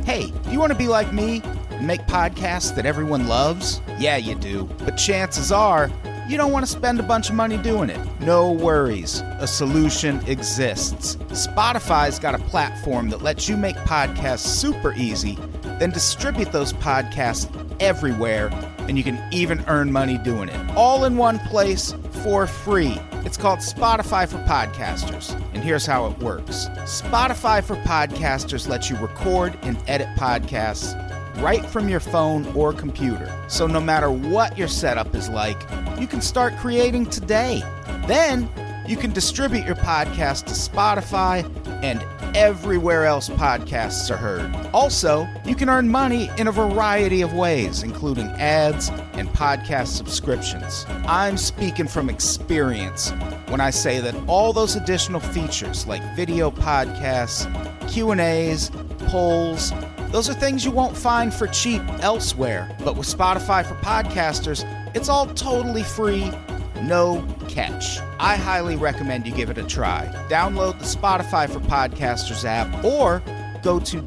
Hey, do you want to be like me and make podcasts that everyone loves? Yeah, you do. But chances are, you don't want to spend a bunch of money doing it. No worries. A solution exists. Spotify's got a platform that lets you make podcasts super easy, then distribute those podcasts everywhere, and you can even earn money doing it. All in one place for free. It's called Spotify for Podcasters, and here's how it works. Spotify for Podcasters lets you record and edit podcasts right from your phone or computer. So no matter what your setup is like, you can start creating today. Then you can distribute your podcast to Spotify and everywhere else podcasts are heard. Also, you can earn money in a variety of ways, including ads and podcast subscriptions. I'm speaking from experience when I say that all those additional features like video podcasts, Q&As, polls, those are things you won't find for cheap elsewhere. But with Spotify for Podcasters, it's all totally free, no catch. I highly recommend you give it a try. Download the Spotify for Podcasters app or go to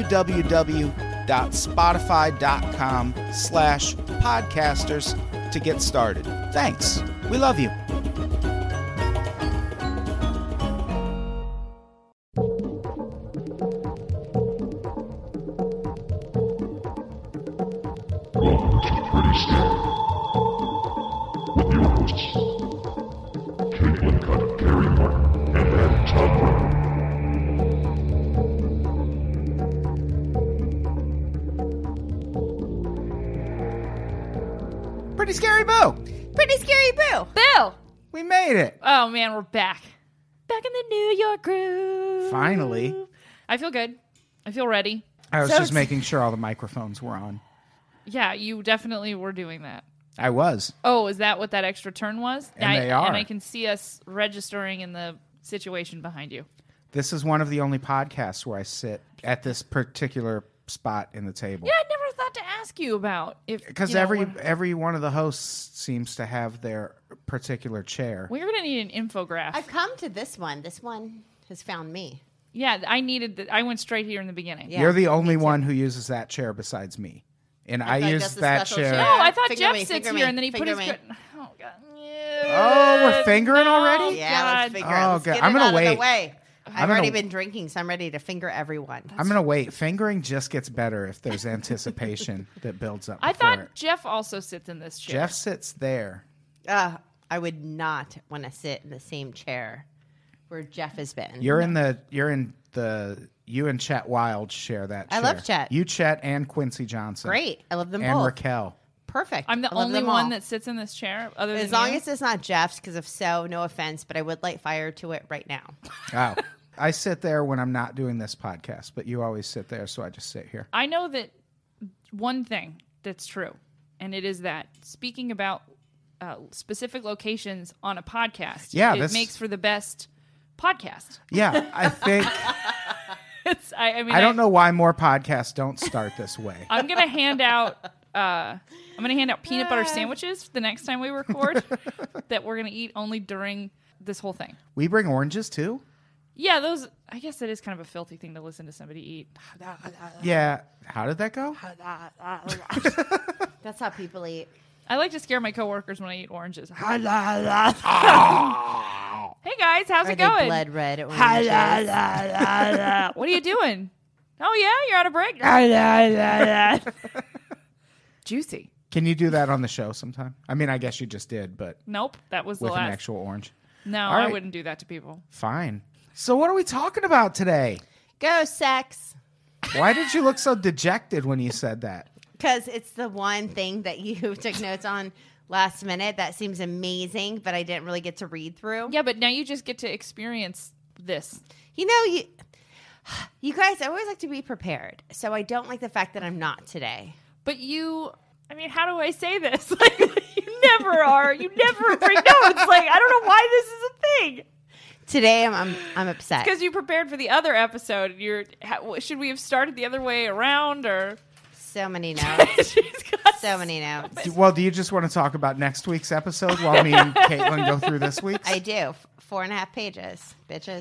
www.spotify.com/podcasters to get started. Thanks. We love you. Welcome to Pretty Scary with your hosts, Caitlin Cutt, Gary Martin, and Adam Todd Brown. Pretty Scary Boo. Pretty Scary Boo. Bill! We made it. Oh, man, we're back. Back in the New York groove. Finally. I feel good. I feel ready. I was So just making sure all the microphones were on. Yeah, you definitely were doing that. I was. Oh, is that what that extra turn was? And they are. And I can see us registering in the situation behind you. This is one of the only podcasts where I sit at this particular spot in the table. Yeah, I never thought to ask you about if Because every one of the hosts seems to have their particular chair. we're going to need an infograph. I've come to this one. This one has found me. Yeah, I went straight here in the beginning. Yeah, You're the only me too. one who uses that chair besides me. And I feel like use that's a that special chair. chair. No, I thought Finger Jeff me, sits finger here me, and then he put finger his... me. Oh, God. Oh, we're fingering already? Yeah, let's figure it. Oh, Let's God. get I'm it gonna out of wait. the way. I've gonna- already been drinking, so I'm ready to finger everyone. I'm going to wait. Fingering just gets better if there's anticipation that builds up. I before thought it. Jeff also sits in this chair. Jeff sits there. I would not want to sit in the same chair where Jeff has been. You and Chet Wild share that chair. I love Chet. You, Chet, and Quincy Johnson. Great. I love them And both. Raquel. Perfect. I'm the I love only them one all. that sits in this chair other than As long you? as it's not Jeff's, because if so, no offense, but I would light fire to it right now. Oh. I sit there when I'm not doing this podcast, but you always sit there, so I just sit here. I know that one thing that's true, and it is that speaking about specific locations on a podcast, Yeah, it this- makes for the best podcast. Yeah, I think... I mean, I don't know why more podcasts don't start this way. I'm gonna hand out. Peanut butter sandwiches the next time we record that we're gonna eat only during this whole thing. We bring oranges, too? Yeah, those. I guess that is kind of a filthy thing to listen to somebody eat. Yeah. How did that go? That's how people eat. I like to scare my coworkers when I eat oranges. Hey guys, how's Are it they going? blood red oranges? What are you doing? Oh yeah, you're on a break. Juicy. Can you do that on the show sometime? I mean, I guess you just did, but Nope, that was the with an last. actual orange. No, All I right. wouldn't do that to people. Fine. So what are we talking about today? Go sex. Why did you look so dejected when you said that? Because it's the one thing that you took notes on last minute that seems amazing, but I didn't really get to read through. Yeah, but now you just get to experience this. You know, you guys, I always like to be prepared. So I don't like the fact that I'm not today. But I mean, how do I say this? Like, you never are. You never bring notes. Like, I don't know why this is a thing. Today I'm upset. Because you prepared for the other episode. Should we have started the other way around or? So many notes. She's got So many notes. Well, do you just want to talk about next week's episode while me and Caitlin go through this week's? I do. 4.5 pages, bitches.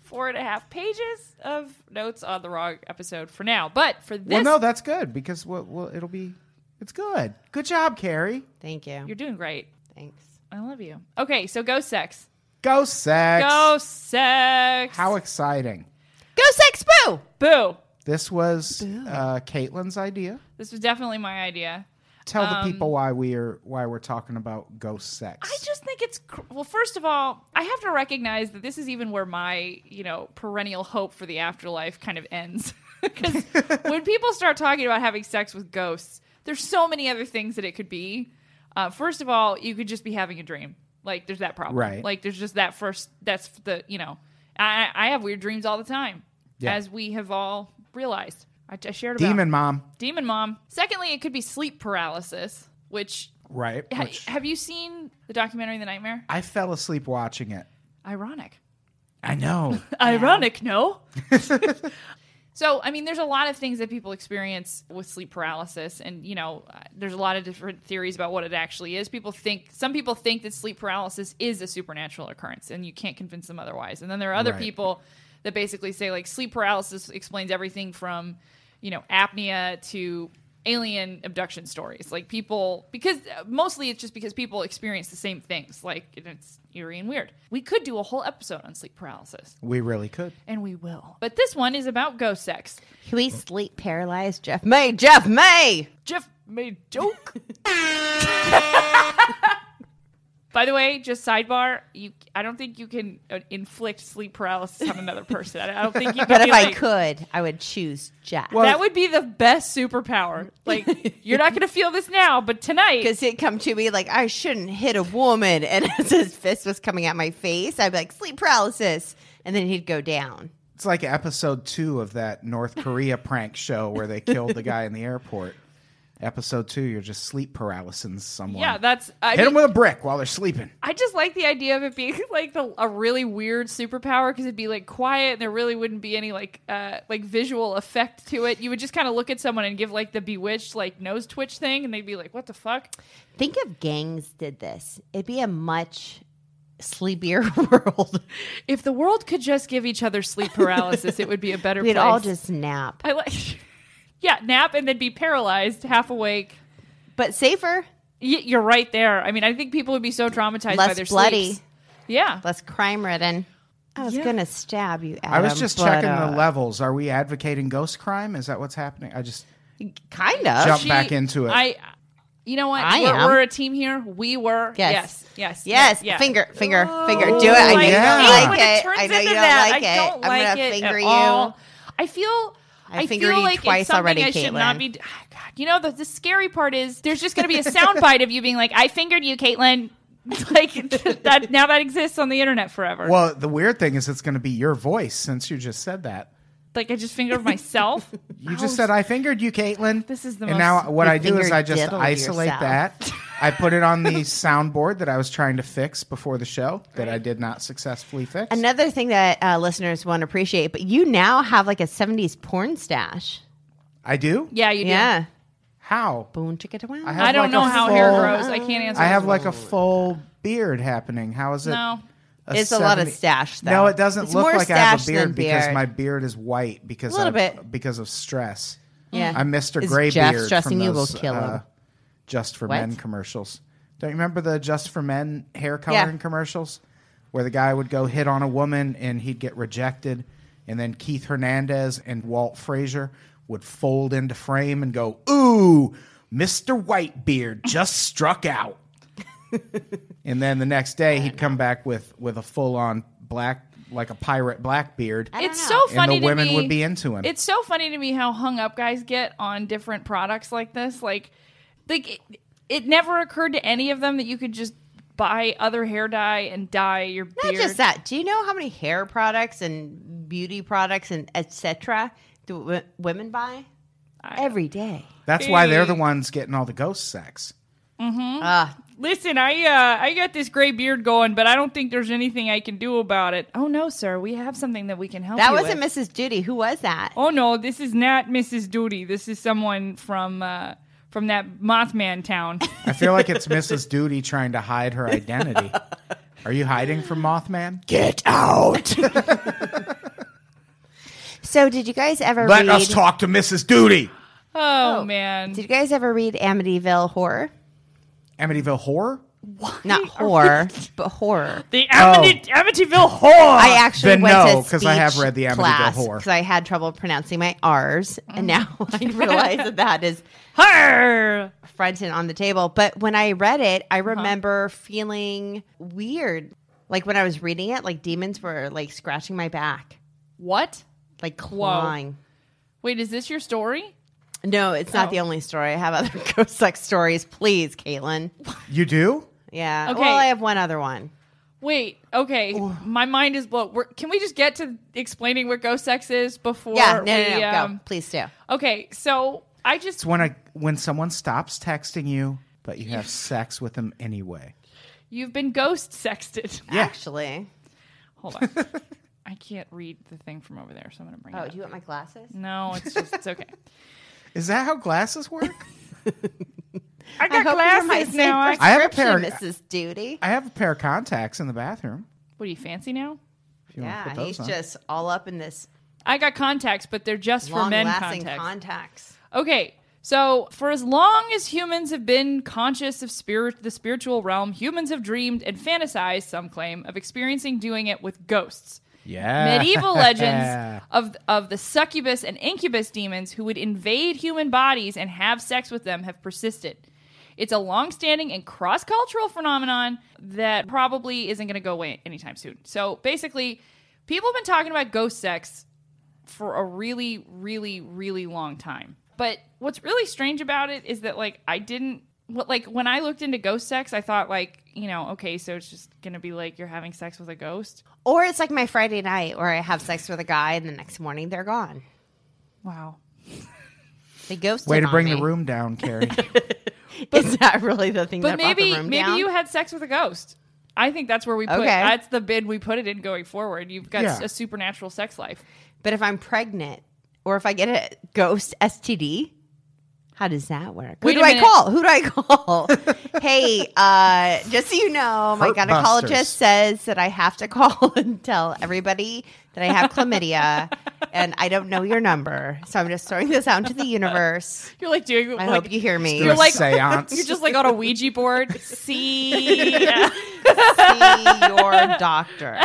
4.5 pages of notes on the wrong episode for now. But for this, Well, no, that's good because it's good. Good job, Carrie. Thank you. you're doing great. Thanks. I love you. Okay, so ghost sex. Ghost sex. Ghost sex. How exciting. Go sex boo! Boo. This was Caitlin's idea. This was definitely my idea. Tell the people why we're talking about ghost sex. I just think it's well. First of all, I have to recognize that this is even where my perennial hope for the afterlife kind of ends. Because when people start talking about having sex with ghosts, there's so many other things that it could be. First of all, you could just be having a dream. Like there's that problem. Right. Like there's just that first. That's the I have weird dreams all the time, as we have all realized. I shared about Demon Mom. Demon Mom. Secondly, it could be sleep paralysis, which... Right. Have you seen the documentary The Nightmare? I fell asleep watching it. Ironic. I know. Ironic, no? So, I mean, there's a lot of things that people experience with sleep paralysis, and, there's a lot of different theories about what it actually is. Some people think that sleep paralysis is a supernatural occurrence, and you can't convince them otherwise. And then there are other people that basically say, like, sleep paralysis explains everything from, apnea to alien abduction stories. Like, because mostly it's just because people experience the same things. Like, it's eerie and weird. We could do a whole episode on sleep paralysis. We really could. And we will. But this one is about ghost sex. Can we sleep paralyzed Jeff May? Jeff May! Jeff made joke. By the way, just sidebar, I don't think you can inflict sleep paralysis on another person. I don't think you can. But if I could, I would choose Jeff. Well, that would be the best superpower. Like, you're not going to feel this now, but tonight. Because he'd come to me like, I shouldn't hit a woman. And as his fist was coming at my face, I'd be like, sleep paralysis. And then he'd go down. It's like episode 2 of that North Korea prank show where they killed the guy in the airport. Episode 2, you're just sleep paralyzing someone. Yeah, hit them with a brick while they're sleeping. I just like the idea of it being like a really weird superpower because it'd be like quiet and there really wouldn't be any like visual effect to it. You would just kind of look at someone and give like the bewitched like nose twitch thing and they'd be like, what the fuck? Think if gangs did this. It'd be a much sleepier world. If the world could just give each other sleep paralysis, it would be a better We'd place. all just nap. I like... Yeah, nap and then be paralyzed, half awake. But safer. You're right there. I mean, I think people would be so traumatized by their Less bloody. sleeps. Yeah. Less crime-ridden. I was going to stab you, Adam. I was just checking the levels. Are we advocating ghost crime? Is that what's happening? I just kind of jump back into it. You know what? We're a team here. We were. Yes. Yeah. Finger. Do it. Oh, I know you don't like it. Turns I know into you don't that. like it. I don't like I'm going it to finger at you. all. I feel fingered you like twice it's something already, I should Caitlin. not be. Oh, God, the scary part is there's just going to be a soundbite of you being like, "I fingered you, Caitlin." Like that. Now that exists on the internet forever. Well, the weird thing is it's going to be your voice since you just said that. Like I just fingered myself. You just said, I fingered you, Caitlin. This is the and most... now what You I do is I just finger-diddled isolate yourself. that. I put it on the soundboard that I was trying to fix before the show that I did not successfully fix. Another thing that listeners won't appreciate, but you now have like a 70s porn stash. I do? Yeah, you do. Yeah. How? Boom, chicka wow. I have I don't like know a how hair full- grows. I can't answer. I have this like one. a full beard happening. How is it? No. It's a lot of 70 stash, though. No, it doesn't It's look more like I have a stash beard than because beard. my beard is white because A little bit. because of stress. Yeah. I'm Mr. Is Graybeard Jeff from stressing you? those We'll kill him. Just for What? Men commercials. Don't you remember the Just for Men hair coloring commercials where the guy would go hit on a woman and he'd get rejected, and then Keith Hernandez and Walt Frazier would fold into frame and go, "Ooh, Mr. Whitebeard just struck out." And then the next day he'd come back with a full-on black, like a pirate black beard. It's know. so funny and the to women me. would be into him. It's so funny to me how hung up guys get on different products like this. Like it never occurred to any of them that you could just buy other hair dye and dye your Not beard. just that. Do you know how many hair products and beauty products and etc. do women buy? Every day. That's why they're the ones getting all the ghost sex. Listen, I got this gray beard going, but I don't think there's anything I can do about it. Oh no, sir, we have something that we can help That you wasn't with. Mrs. Duty. Who was that? Oh no, this is not Mrs. Duty. This is someone from that Mothman town. I feel like it's Mrs. Duty trying to hide her identity. Are you hiding from Mothman? Get out! So did you guys ever Let read... us talk to Mrs. Duty. Oh, man. Did you guys ever read Amityville Horror? Amityville Horror? Not horror, but horror. The Amityville Horror. I actually Then went no, to 'cause I have speech read the Amityville class Horror. because I had trouble pronouncing my R's, and now I realize that is Horror. front and on the table. But when I read it, I remember feeling weird. Like when I was reading it, like demons were like scratching my back, What? like clawing. Wait, is this your story? No, it's not the only story. I have other ghost sex stories. Please, Caitlin. You do? Yeah. Okay. Well, I have one other one. Wait, okay. My mind is blown. Can we just get to explaining what ghost sex is before Yeah. we... No. Go. Please do. Okay, so I just... It's when someone stops texting you, but you have sex with them anyway. You've been ghost sexted. Yeah. Actually. Hold on. I can't read the thing from over there, so I'm going to bring it Oh, up. do you want my glasses? No, it's okay. Is that how glasses work? I I got hope you're my glasses now. safe I have a pair prescription, Mrs. Duty. I have a pair of contacts in the bathroom. What are you, fancy now? If you want to Yeah, put those he's on. just all up in this I got contacts, but they're just for men long-lasting contacts. contacts. Okay, so for as long as humans have been conscious of the spiritual realm, humans have dreamed and fantasized, some claim, of experiencing doing it with ghosts. Yeah. Medieval legends of the succubus and incubus demons who would invade human bodies and have sex with them have persisted. It's a long-standing and cross-cultural phenomenon that probably isn't going to go away anytime soon. So basically, people have been talking about ghost sex for a really, really, really long time. But what's really strange about it is that, like, when I looked into ghost sex, I thought, like, okay, so it's just going to be like you're having sex with a ghost. Or it's like my Friday night where I have sex with a guy and the next morning they're gone. Wow. They ghosted Way to on bring me. the room down, Carrie. Is that really the thing But that brought the maybe room down? you had sex with a ghost. I think that's where we put Okay. that's the bid we put it in going forward. You've got Yeah. a supernatural sex life. But if I'm pregnant or if I get a ghost STD, how does that work? Wait Who a do I minute. call? Who do I call? Hey, just so you know, my Hurt gynecologist busters. says that I have to call and tell everybody that I have chlamydia and I don't know your number. So I'm just throwing this out into the universe. You're like doing I like hope you hear me. Do You're a like- seance. you're just like on a Ouija board. See See your doctor.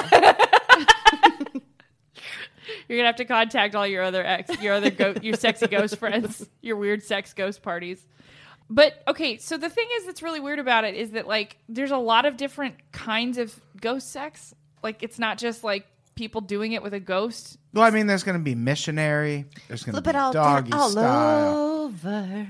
You're gonna have to contact all your other your sexy ghost friends, your weird sex ghost parties. But okay, so the thing is that's really weird about it is that like there's a lot of different kinds of ghost sex. Like it's not just like people doing it with a ghost. Well, I mean, there's going to be missionary. There's going to Flip be it all doggy down, all style. over.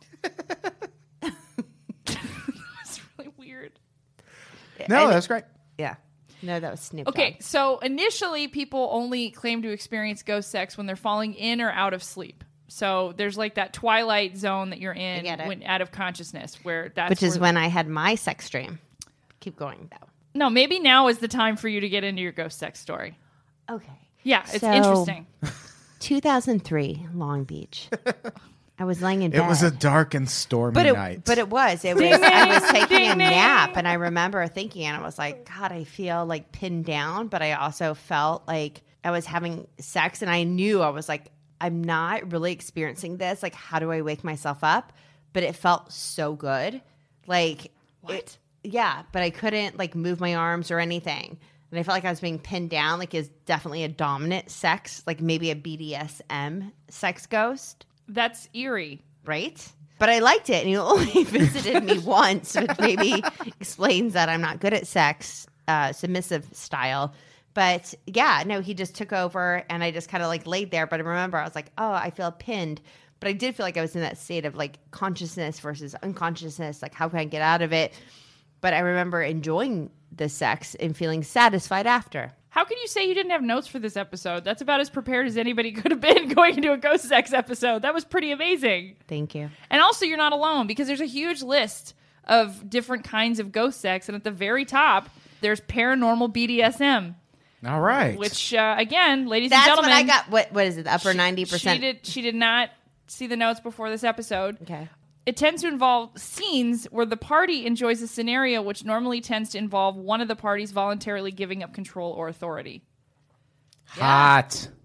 It's really weird. No, And- that's great. Yeah. No, that was Snoop Okay, Dogg. so initially people only claim to experience ghost sex when they're falling in or out of sleep. So there's like that twilight zone that you're in get it. when out of consciousness, where that's Which is where- when I had my sex dream. Keep going, though. No, maybe now is the time for you to get into your ghost sex story. Okay. Yeah, it's So- interesting. 2003, Long Beach. I was laying in bed. It was a dark and stormy night. But it was. I was taking a nap, and I remember thinking, and I was like, God, I feel like pinned down, but I also felt like I was having sex, and I knew I was like, I'm not really experiencing this. Like, how do I wake myself up? But it felt so good. Like, What? yeah, but I couldn't like move my arms or anything. And I felt like I was being pinned down, like it's definitely a dominant sex, like maybe a BDSM sex ghost. That's eerie. Right? But I liked it, and he only visited me once, which maybe explains that I'm not good at sex, submissive style. But yeah, no, he just took over, and I just kind of like laid there. But I remember I was like, oh, I feel pinned. But I did feel like I was in that state of like consciousness versus unconsciousness. Like, how can I get out of it? But I remember enjoying the sex and feeling satisfied after. How can you say you didn't have notes for this episode? That's about as prepared as anybody could have been going into a ghost sex episode. That was pretty amazing. Thank you. And also, you're not alone because there's a huge list of different kinds of ghost sex. And at the very top, there's paranormal BDSM, All right. which, again, ladies That's and gentlemen. what I got. What is it? The upper 90%? She did not see the notes before this episode. Okay. It tends to involve scenes where the party enjoys a scenario which normally tends to involve one of the parties voluntarily giving up control or authority. Hot.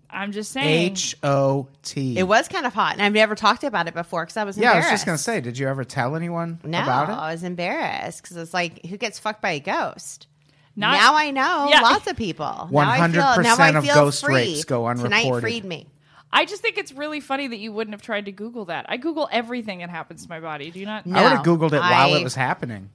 I'm just saying. H-O-T. It was kind of hot, and I've never talked about it before because I was Yeah, I embarrassed. was just going to say, did you ever tell anyone No, about it? I was embarrassed because it's like, who gets fucked by a ghost? Not- now I know Yeah. lots of people. 100% of ghost free. rapes go Tonight unreported. freed me. I just think it's really funny that you wouldn't have tried to Google that. I Google everything that happens to my body. Do you not No. I would have Googled it while I- it was happening.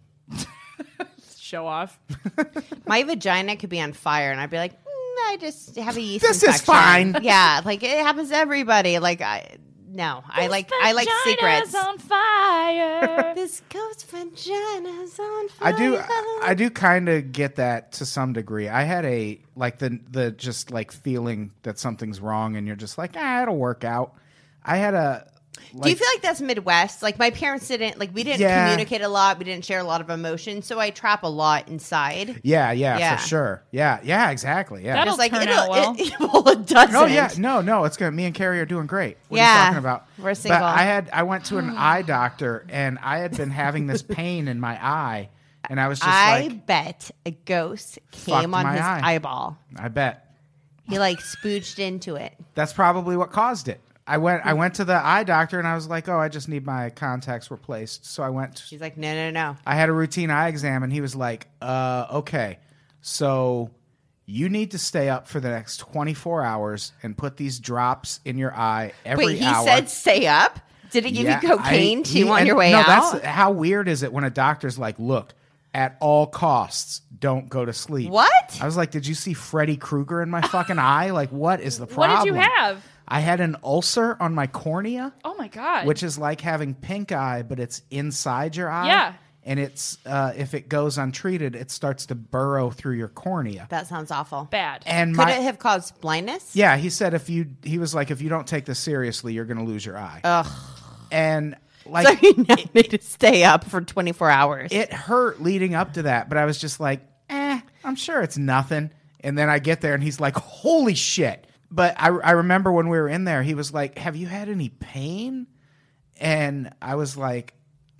show off? My vagina could be on fire, and I'd be like, I just have a yeast This infection. is fine. Yeah, like it happens to everybody. Like I like secrets. on fire. This ghost vagina's on fire. I do kind of get that to some degree. I had a like the just like feeling that something's wrong, and you're just like, it'll work out. I had a. Do you feel like that's Midwest? Like my parents didn't we didn't Yeah. communicate a lot. We didn't share a lot of emotion, so I trap a lot inside. Yeah, for sure. Yeah, exactly. Yeah. That'll Just like turn out well. well, it doesn't. No, yeah, no. It's gonna. Me and Carrie are doing great. What are Yeah, you talking about? we're single. But I went to an eye doctor, and I had been having this pain in my eye, and I was just I like, bet a ghost Fucked came on my his eye. eyeball. I bet He spooged into it. that's probably what caused it. I went to the eye doctor, and I was like, I just need my contacts replaced. So I went. She's like, no. I had a routine eye exam, and he was like, okay, so you need to stay up for the next 24 hours and put these drops in your eye every Wait, he hour. said stay up? Did he give you cocaine on your way no, out? That's how weird is it when a doctor's like, look, at all costs, don't go to sleep. What? I was like, did you see Freddy Krueger in my fucking eye? Like, what is the What problem? did you have? I had an ulcer on my cornea, Oh my god. which is like having pink eye, but it's inside your eye. Yeah. And it's if it goes untreated, it starts to burrow through your cornea. That sounds awful. bad. And Could it have caused blindness? yeah, he said if you don't take this seriously, you're going to lose your eye. Ugh. And like So you now need to stay up for 24 hours. it hurt leading up to that, but I was just like, I'm sure it's nothing. And then I get there, and he's like, holy shit. But I remember when we were in there, he was like, have you had any pain? And I was like,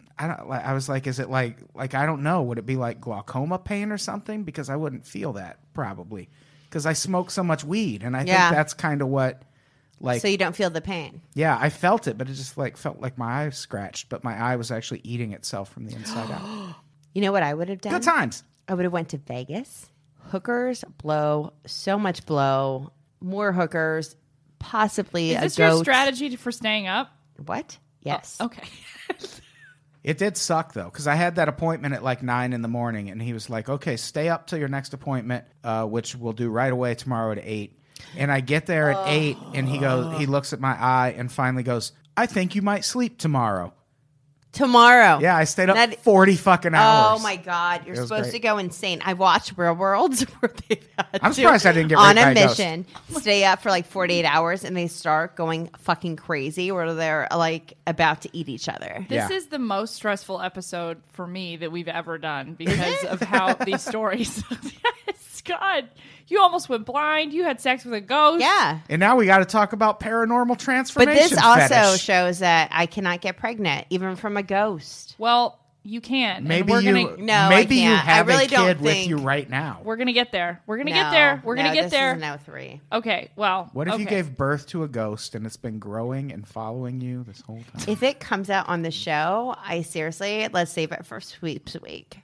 is it like I don't know. Would it be like glaucoma pain or something? Because I wouldn't feel that probably because I smoke so much weed. And I think that's kind of what so you don't feel the pain. yeah, I felt it, but it just felt like my eye scratched, but my eye was actually eating itself from the inside out. You know what I would have done? Good times. I would have went to Vegas. Hookers blow so much blow. More hookers. Possibly Is a this goat. your strategy for staying up? What? Yes. Oh, okay. It did suck though, because I had that appointment at like 9 in the morning, and he was like, "Okay, stay up till your next appointment, which we'll do right away tomorrow at 8." And I get there at 8, and he looks at my eye and finally goes, "I think you might sleep tomorrow." Tomorrow. Yeah, I stayed up That- 40 fucking hours. Oh my God, you're It was supposed great. to go insane. I watched Real Worlds where they've had I'm to, surprised I didn't get on raped by a a ghost. mission, stay up for like 48 hours, and they start going fucking crazy where they're like about to eat each other. This Yeah. is the most stressful episode for me that we've ever done because of how these stories. Yes, God, you almost went blind. You had sex with a ghost. Yeah. And now we got to talk about paranormal But transformation. this also fetish. shows that I cannot get pregnant, even from a ghost. Well, you can. Maybe and we're you gonna No, I maybe you can't. I have really a don't kid with think- you right now. we're gonna get there. We're gonna get there. We're gonna get this there. Is an 03. Okay. Well. What if you okay. gave birth to a ghost and it's been growing and following you this whole time? If it comes out on the show, let's save it for Sweeps Week.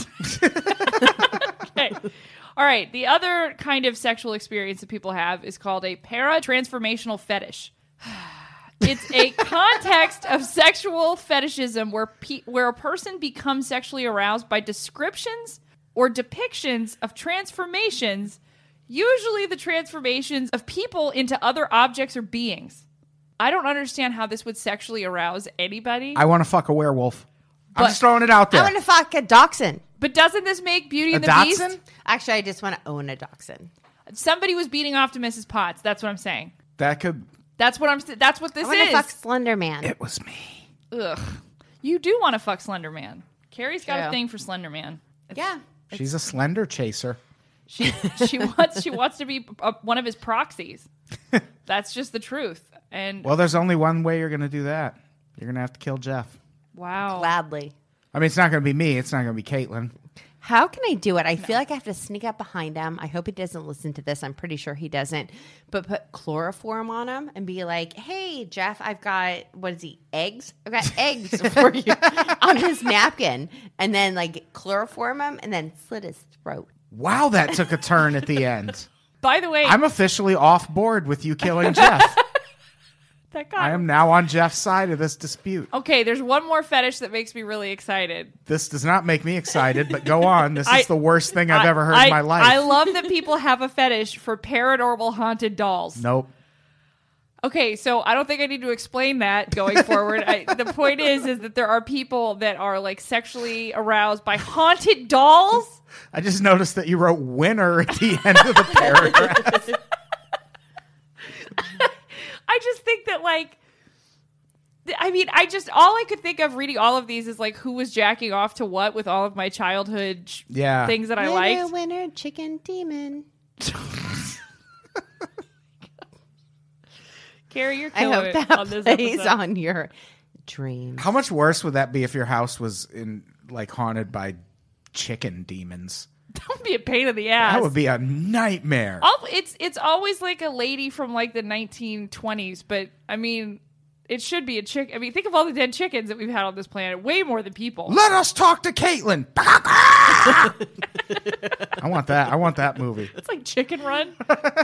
Okay. All right. The other kind of sexual experience that people have is called a para-transformational fetish. It's a context of sexual fetishism where a person becomes sexually aroused by descriptions or depictions of transformations, usually the transformations of people into other objects or beings. I don't understand how this would sexually arouse anybody. I want to fuck a werewolf. I'm But- just throwing it out there. I want to fuck a dachshund. But doesn't this make Beauty A and the dachshund? Beast? Actually, I just want to own a dachshund. Somebody was beating off to Mrs. Potts. That's what I'm saying. That could. That's what this I want to is. fuck Slender Man. It was me. Ugh. You do want to fuck Slender Man. Carrie's got a True. thing for Slender Man. Yeah. She's a slender chaser. She wants to be one of his proxies. That's just the truth. And Well, there's only one way you're going to do that. You're going to have to kill Jeff. wow. Gladly. I mean, it's not going to be me. It's not going to be Caitlin. How can I do it? I feel like I have to sneak up behind him. I hope he doesn't listen to this. I'm pretty sure he doesn't. But put chloroform on him and be like, hey, Jeff, I've got, what is he, eggs? I've got eggs for you on his napkin. And then like chloroform him and then slit his throat. Wow, that took a turn at the end. By the way, I'm officially off board with you killing Jeff. that guy. I am now on Jeff's side of this dispute. Okay, there's one more fetish that makes me really excited. This does not make me excited, but go on. This is the worst thing I've ever heard in my life. I love that people have a fetish for paranormal haunted dolls. Nope. Okay, so I don't think I need to explain that going forward. The point is that there are people that are like sexually aroused by haunted dolls. I just noticed that you wrote winner at the end of the paragraph. I just think that like, I mean, all I could think of reading all of these is like who was jacking off to what with all of my childhood things that I liked. Winner, chicken demon. Carrie, you're I killing hope it that on this plays episode. on your dreams. How much worse would that be if your house was haunted by chicken demons? That would be a pain in the ass. That would be a nightmare. It's always like a lady from like the 1920s, but I mean, it should be a chick. I mean, think of all the dead chickens that we've had on this planet. Way more than people. Let us talk to Caitlin. I want that. I want that movie. It's like Chicken Run.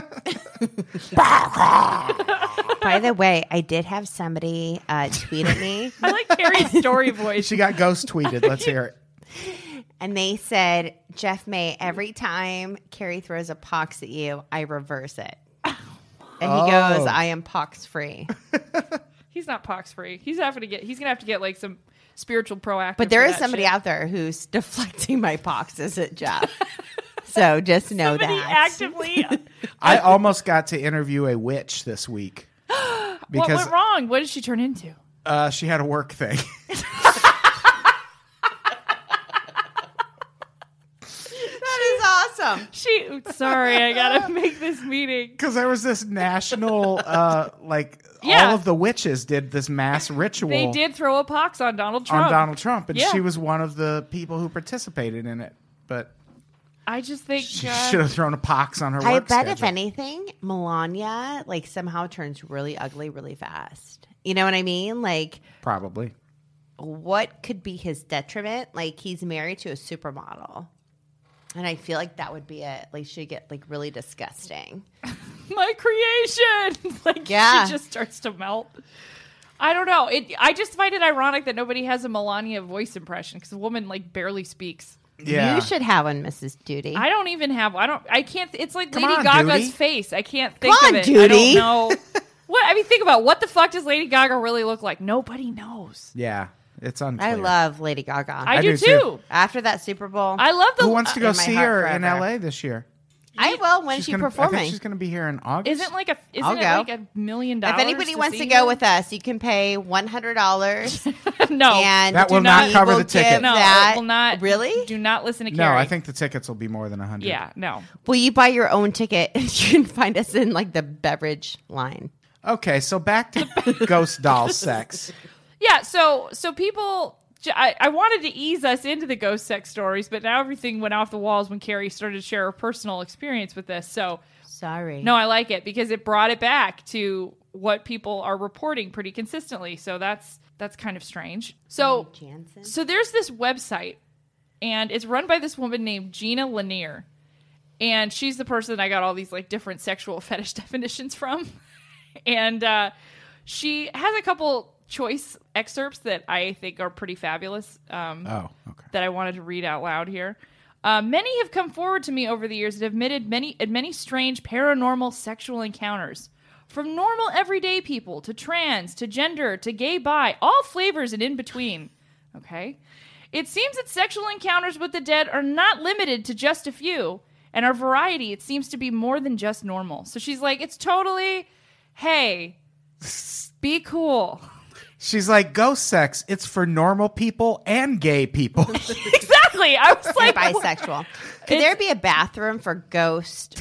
By the way, I did have somebody tweet at me, I like Carrie's story voice. She got ghost tweeted. Let's hear it. and they said, Jeff May, every time Carrie throws a pox at you, I reverse it. And he goes, I am pox free. He's not pox free. He's gonna have to get like some spiritual proactive. But there for is that somebody shit. out there who's deflecting my poxes at Jeff. So just know Somebody that. actively. I almost got to interview a witch this week. What went wrong? What did she turn into? She had a work thing. That is awesome. Sorry, I gotta make this meeting. Because there was this national, Yeah. all of the witches did this mass ritual. They did throw a pox on Donald Trump. on Donald Trump, and Yeah. she was one of the people who participated in it. But I just think she should have thrown a pox on her I work bet schedule. if anything, Melania somehow turns really ugly really fast. You know what I mean? Probably. What could be his detriment? He's married to a supermodel. And I feel like that would be it. She'd get really disgusting. my creation. Yeah. She just starts to melt. I don't know. I just find it ironic that nobody has a Melania voice impression because the woman barely speaks. Yeah. You should have one, Mrs. Duty. I don't even have. I can't. It's like Come Lady on, Gaga's Duty. face. I can't think Come of on, it. Duty. I don't know. What I mean, think about what the fuck does Lady Gaga really look like? Nobody knows. Yeah. It's unclear. I love Lady Gaga. I do too. After that Super Bowl, I love the. Who wants to go in my see heart her in forever. L.A. this year? I will when She's she's gonna, I performing. think she's going to be here in August. Isn't I'll it go. like $1 million? If anybody wants see to go her? with us, you can pay $100. no, And That will do not cover will the ticket. give no, that- it will not. Really? Do not listen to No, Carrie. I think the tickets will be more than 100. Yeah, no. Will you buy your own ticket? You can find us in the beverage line. Okay, so back to ghost doll sex. Yeah, so people. I wanted to ease us into the ghost sex stories, but now everything went off the walls when Carrie started to share her personal experience with this. So Sorry. no, I like it because it brought it back to what people are reporting pretty consistently. So that's kind of strange. So Jansen. So there's this website, and it's run by this woman named Gina Lanier, and she's the person I got all these different sexual fetish definitions from, and she has a couple choice excerpts that I think are pretty fabulous. Oh, okay. That I wanted to read out loud here. Many have come forward to me over the years and have admitted many strange paranormal sexual encounters. From normal everyday people to trans to gender to gay bi, all flavors and in between. Okay? It seems that sexual encounters with the dead are not limited to just a few, and our variety, it seems to be more than just normal. So she's like, it's totally, hey, be cool. She's like, ghost sex, it's for normal people and gay people. Exactly. I was And like, bisexual. Could there be a bathroom for ghost,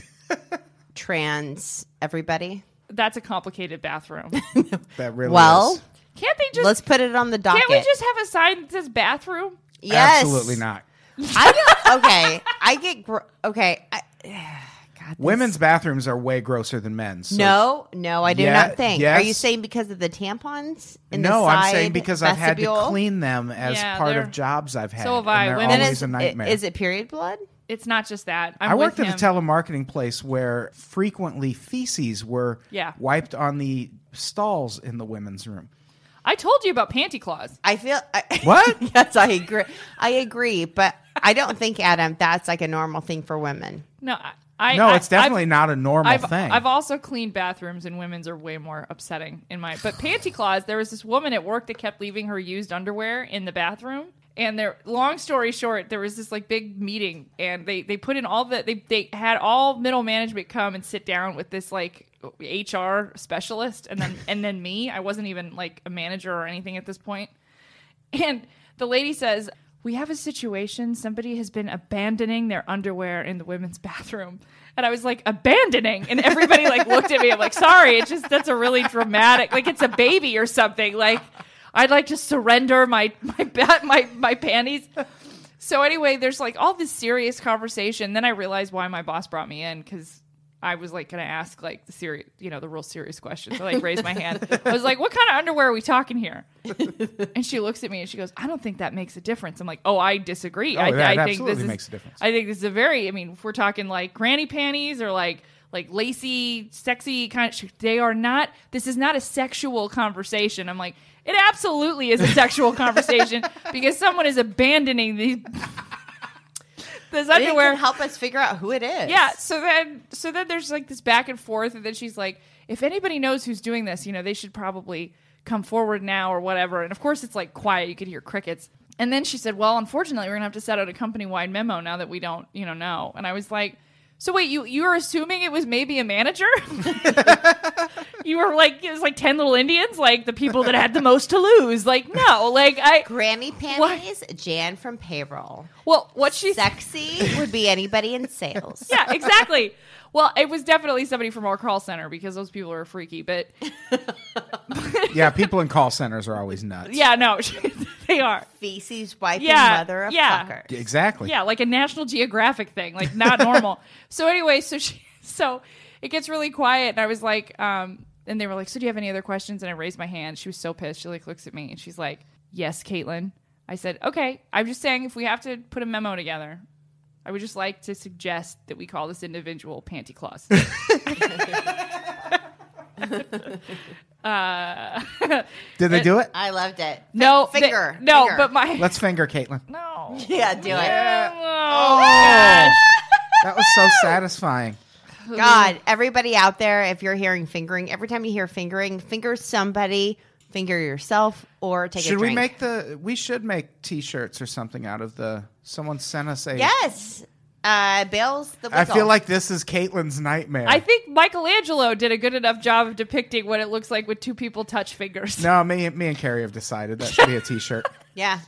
trans, everybody? that's a complicated bathroom. That really Well, is. Can't they just let's put it on the docket. Can't we just have a sign that says bathroom? Yes. Absolutely not. I get okay. God, Women's bathrooms are way grosser than men's. So no, I do Yeah, not think. yes. Are you saying because of the tampons? In the no, I'm side saying because I've had to vestibule? clean them as Yeah, part they're- of jobs I've had. So have and I. they're Women always a nightmare. Is it period blood? It's not just that. I worked at a telemarketing place where frequently feces were Yeah. wiped on the stalls in the women's room. I told you about panty claws. I feel What? Yes, I agree, but I don't think, Adam, that's like a normal thing for women. No, It's definitely not a normal thing. I've also cleaned bathrooms, and women's are way more upsetting in my. But panty claws, there was this woman at work that kept leaving her used underwear in the bathroom. And long story short, there was this like big meeting, and they put in all they had all middle management come and sit down with this like HR specialist, and then me. I wasn't even like a manager or anything at this point. And the lady says, "We have a situation. Somebody has been abandoning their underwear in the women's bathroom." And I was like, "Abandoning?" And everybody like looked at me. I'm like, "Sorry, that's a really dramatic, like it's a baby or something." Like, I'd like to surrender my panties. So anyway, there's like all this serious conversation. Then I realized why my boss brought me in, because I was like going to ask like the real serious questions. I like raised my hand. I was like, "What kind of underwear are we talking here?" And she looks at me and she goes, "I don't think that makes a difference." I'm like, "Oh, I disagree. I think absolutely this makes a difference. I think this is if we're talking like granny panties or like lacy, sexy kind of, they are not, this is not a sexual conversation." I'm like, "It absolutely is a sexual conversation because someone is abandoning this It underwear." can help us figure out who it is. Yeah. So then there's like this back and forth, and then she's like, "If anybody knows who's doing this, they should probably come forward now or whatever." And of course it's like quiet. You could hear crickets. And then she said, "Well, unfortunately, we're gonna have to set out a company-wide memo now that we don't, know." And I was like, "So wait, you were assuming it was maybe a manager?" You were like, it was like 10 little Indians, like the people that had the most to lose. Like, no, like Granny panties, Jan from payroll. well, what she Sexy would be anybody in sales. Yeah, exactly. Well, it was definitely somebody from our call center because those people are freaky. But Yeah, people in call centers are always nuts. yeah, no, they are. Feces wiping Yeah, mother of yeah. fuckers. Exactly. Yeah, like a National Geographic thing, like not normal. So anyway, so it gets really quiet, and I was like, and they were like, "So do you have any other questions?" And I raised my hand. She was so pissed. She like looks at me and she's like, "Yes, Caitlin." I said, "Okay, I'm just saying if we have to put a memo together, I would just like to suggest that we call this individual Panty Claus." Did they do it? I loved it. No, Finger. no, Finger. but my Let's finger Caitlin. no. Yeah, do it. Oh, That was so satisfying. God, everybody out there, if you're hearing fingering, every time you hear fingering, finger somebody, finger yourself, or take a Should drink. we should make T-shirts or something out of someone sent us a... Yes. Bill's the I whistle. feel like this is Caitlin's nightmare. I think Michelangelo did a good enough job of depicting what it looks like when two people touch fingers. No, me and Carrie have decided that should be a T-shirt. Yeah.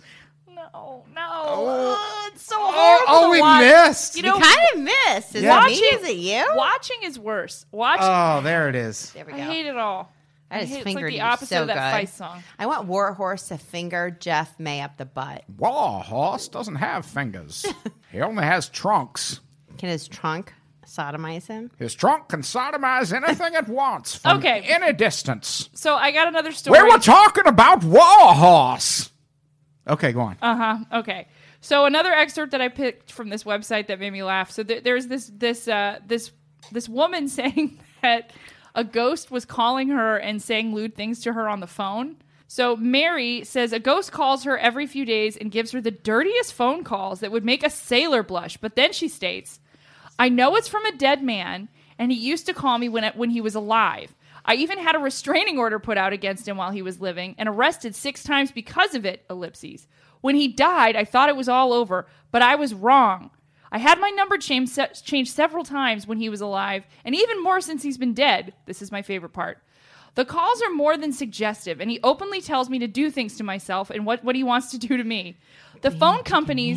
No. It's so horrible. we to watch. missed. You You know, kind of missed. Is Yeah. it me? Is it you? watching is worse. Watching, Oh, there it is. There we go. I hate it all. I just hate it's fingered like the you opposite so of that good. Feist song. I want Warhorse to finger Jeff May up the butt. Warhorse doesn't have fingers. He only has trunks. Can his trunk sodomize him? His trunk can sodomize anything it wants from Okay. any distance. So I got another story. We were talking about Warhorse. Okay, go on. Okay. So another excerpt that I picked from this website that made me laugh. So there's this woman saying that a ghost was calling her and saying lewd things to her on the phone. So Mary says a ghost calls her every few days and gives her the dirtiest phone calls that would make a sailor blush. But then she states, "I know it's from a dead man, and he used to call me when he was alive. I even had a restraining order put out against him while he was living and arrested 6 times because of it, ellipses. When he died, I thought it was all over, but I was wrong. I had my number changed several times when he was alive, and even more since he's been dead." This is my favorite part. "The calls are more than suggestive, and he openly tells me to do things to myself and what he wants to do to me. The phone companies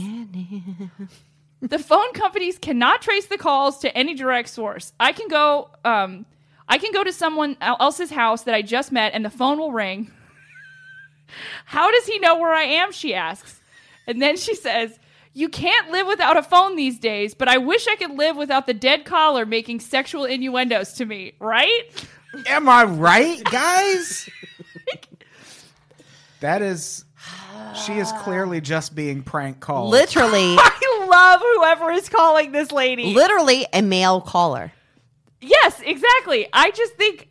cannot trace the calls to any direct source. I can go to someone else's house that I just met, and the phone will ring. How does he know where I am?" she asks. And then she says, You can't live without a phone these days, but I wish I could live without the dead caller making sexual innuendos to me, right? Am I right, guys? That is... She is clearly just being prank called. Literally, I love whoever is calling this lady. literally a male caller. Yes, exactly. I just think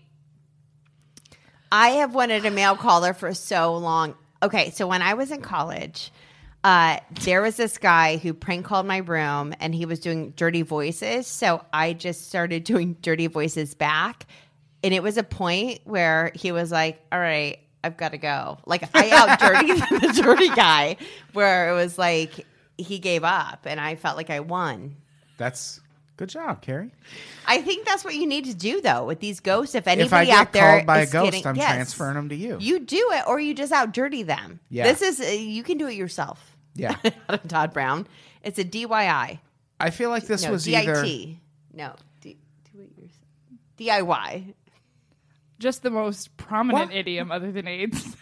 I have wanted a male caller for so long. Okay, so when I was in college, there was this guy who prank called my room, and he was doing dirty voices. So I just started doing dirty voices back. And it was a point where he was like, all right, I've got to go. Like, I out-dirtied the dirty guy, where it was like he gave up, and I felt like I won. That's good job, Carrie. I think that's what you need to do, though, with these ghosts. If If I anybody get out there called by a is ghost, getting- I'm yes. transferring them to you. You do it, or you just out dirty them. Yeah. This is you can do it yourself. Yeah. Adam Todd Brown. It's a DIY. I feel like this No, was DIT. either... No, do it yourself. DIY. just the most prominent What? idiom other than AIDS.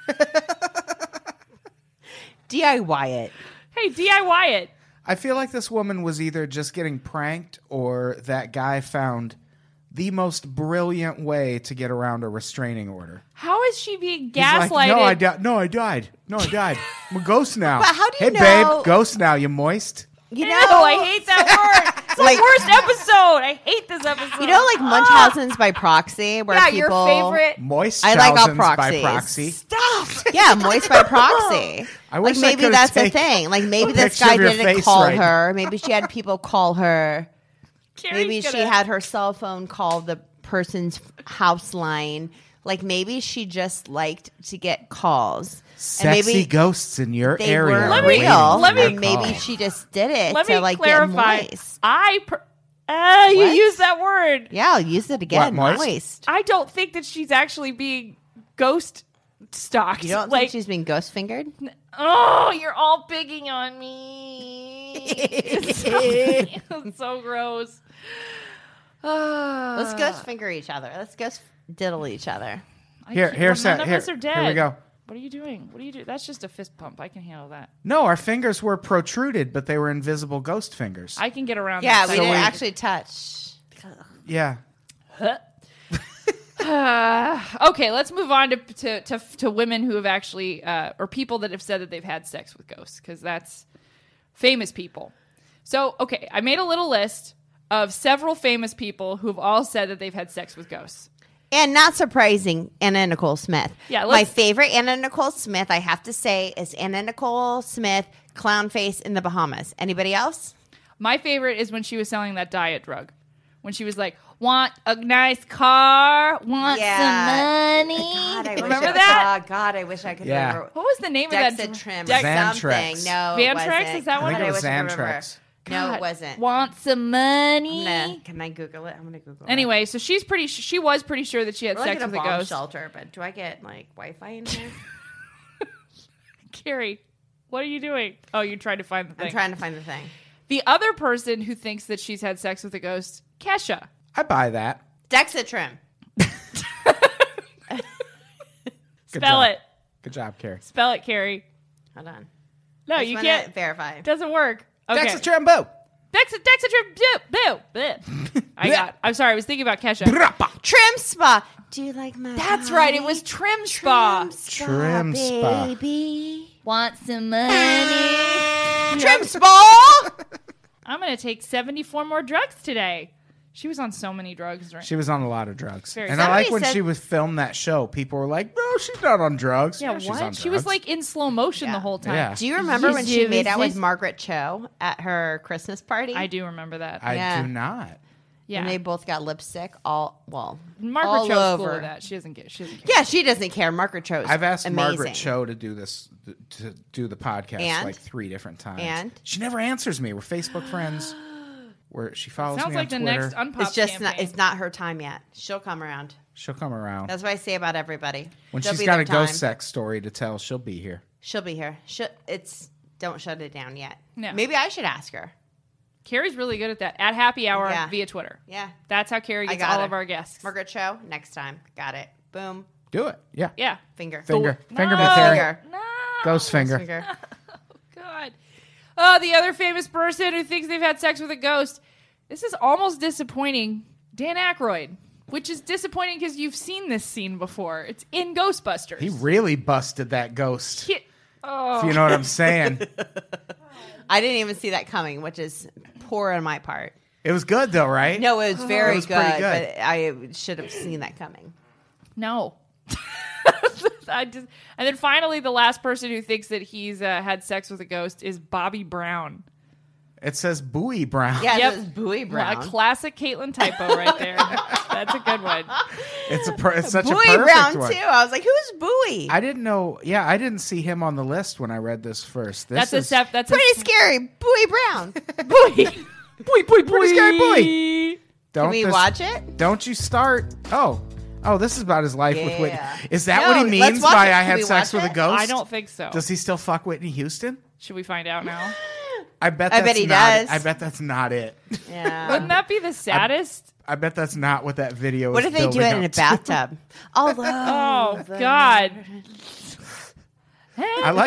DIY it. Hey, DIY it. I feel like this woman was either just getting pranked or that guy found the most brilliant way to get around a restraining order. How is she being He's gaslighted? like, no, I died. No, I died. I'm a ghost now. But how do you hey, know- babe, ghost now. You moist? You Ew, know, I hate that word. It's Like- the worst episode. I hate this episode. you know, like Munchausen's by proxy, where yeah, people. your favorite. Moist I like all Chausen's by proxies. proxy. Stop. Yeah, moist by proxy. I Like wish I maybe could've that's a taken thing. Like maybe a this picture guy of your didn't face call right her. Maybe she had people call her. Carrie's Maybe she gonna- had her cell phone call the person's house line. Like maybe she just liked to get calls. Sexy and maybe ghosts in your they area. were Let me- real. let me- and maybe she just did it Let to me like clarify. get moist. You What? used that word. Yeah, I'll use it again. What, moist? Moist. I don't think that she's actually being ghost stalked. You don't like, think she's being ghost fingered? oh, you're all pigging on me. It's so gross. Let's ghost finger each other. Let's ghost diddle each other. Here, none of here, us are dead. here we go. What are you doing? What do you do? That's just a fist pump. I can handle that. No, our fingers were protruded, but they were invisible ghost fingers. I can get around. Yeah, that. we So didn't we- actually touch. Yeah. Okay, let's move on to women who have actually or people that have said that they've had sex with ghosts, because that's famous people. So, okay, I made a little list of several famous people who have all said that they've had sex with ghosts. And not surprising, Anna Nicole Smith. Yeah, my let's- favorite Anna Nicole Smith, I have to say, is Anna Nicole Smith, clown face in the Bahamas. Anybody else? My favorite is when she was selling that diet drug. When she was like, want a nice car, want some money. God, I Remember wish that? Oh, God, I wish I could Yeah. remember. What was the name of that? Dexatrim. Xantrex. Something. No, Xantrex? it wasn't. Is that what God, I think it was wish I could remember. Xantrex. No, God, it wasn't. Want some money? Can I Google it? I'm going to Google it. Anyway, so she was pretty sure that she had We're like sex in a with a bomb ghost. shelter, but do I get like Wi-Fi in here? Carrie, what are you doing? Oh, you're trying to find the thing. I'm trying to find the thing. The other person who thinks that she's had sex with a ghost, Kesha. I buy that. Dexatrim. Good Spell job. it. Good job, Carrie. Spell it, Carrie. Hold on. No, Just you wanna can't. verify. It doesn't work. Okay. Dexatrim, boo. Dexatrim. I'm sorry. I was thinking about Kesha. Trim spa. Do you like my That's body? right. It was Trim Spa. Trim spa. baby. Want some money? Trim spa. I'm going to take 74 more drugs today. She was on so many drugs. Right? She was on a lot of drugs. Very And I like Somebody when said- she was filmed that show, people were like, no, she's not on drugs. Yeah, she's what? on She was drugs. like in slow motion Yeah. the whole time. Yeah. Do you remember when she Yes, made out with yes. Margaret Cho at her Christmas party? I do remember that. I Yeah. do not. yeah. And they both got lipstick all Margaret Cho's cool over. with that. She doesn't care. Yeah, she doesn't care. Margaret Cho is I've asked amazing. Margaret Cho to do this, to do the podcast And? like 3 different times. And? She never answers me. We're Facebook friends. Where she follows Sounds me like the on Twitter. next Unpop It's just campaign. it's not her time yet. She'll come around. She'll come around. That's what I say about everybody. When There'll she's be got their a ghost time. sex story to tell, she'll be here. She'll be here. Don't shut it down yet. No. Maybe I should ask her. Carrie's really good at that. At Happy Hour Yeah. via Twitter. Yeah. That's how Carrie I gets got all her. of our guests. Margaret Cho, next time. Got it. Boom. Do it. Yeah. Yeah. Finger. Finger. No. Finger me, Terry. Finger. No. Ghost finger. Finger. God. Oh, the other famous person who thinks they've had sex with a ghost. This is almost disappointing. Dan Aykroyd. Which is disappointing because you've seen this scene before. It's in Ghostbusters. He really busted that ghost. If you know what I'm saying. I didn't even see that coming, which is poor on my part. It was good though, right? No, it was very was pretty good. but I should have seen that coming. No. And then finally, the last person who thinks that he's had sex with a ghost is Bobby Brown. It says Bowie Brown. Yeah, Yep. it was Bowie Brown. A classic Caitlin typo right there. That's a good one. It's such a Bowie perfect Brown one. too. I was like, who's Bowie? I didn't know. Yeah, I didn't see him on the list when I read this first. That's Pretty scary. Bowie Brown. Bowie. Pretty scary Bowie. Can we watch it? Don't you start? Oh, this is about his life with Whitney. Yeah. Is that No, what he let's means watch by it. I Can had we sex watch with a it? ghost? I don't think so. Does he still fuck Whitney Houston? Should we find out now? I bet he not, does. I bet that's not it. Yeah. Wouldn't that be the saddest? I bet that's not what that video What is. if they do it in a bathtub? Oh, God. I like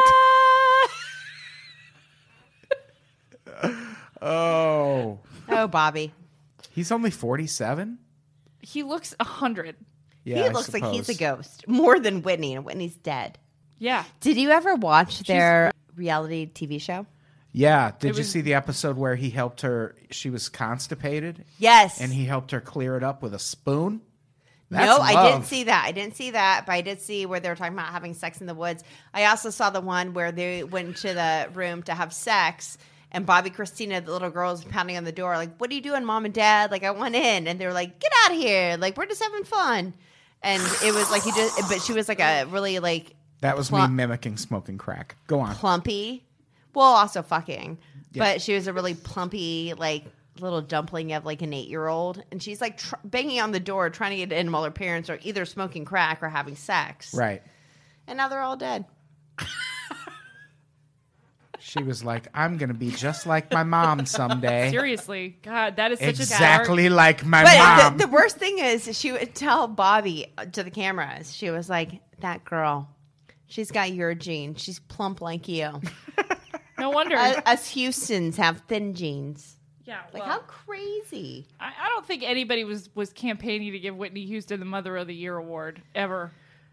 the. Oh, Bobby. he's only 47. He looks 100. Yeah, He I looks like he's a suppose. ghost. More than Whitney, and Whitney's dead. Yeah. Did you ever watch their reality TV show? Yeah. Did you was- see the episode where he helped her? She was constipated, Yes. and he helped her clear it up with a spoon. No, I didn't love. see that. I didn't see that, but I did see where they were talking about having sex in the woods. I also saw the one where they went into the room to have sex, and Bobby Christina, the little girl, was pounding on the door, like, "What are you doing, Mom and Dad? Like, I want in." And they were like, "Get out of here! Like, we're just having fun." And it was like but she was like a really like That was me mimicking smoking crack. Go on. plumpy, well, also fucking, but she was a really plumpy like little dumpling of like an 8-year-old, and she's like banging on the door trying to get in while her parents are either smoking crack or having sex. Right. And now they're all dead. She was like, "I'm gonna be just like my mom someday." Seriously. God, that is such Exactly like my But mom. the worst thing is she would tell Bobby to the cameras, she was like, "That girl, she's got your genes. She's plump like you." a dark... No wonder. Us Houstons have thin genes. yeah. Like, well, how crazy. I don't think anybody was campaigning to give Whitney Houston the Mother of the Year award ever.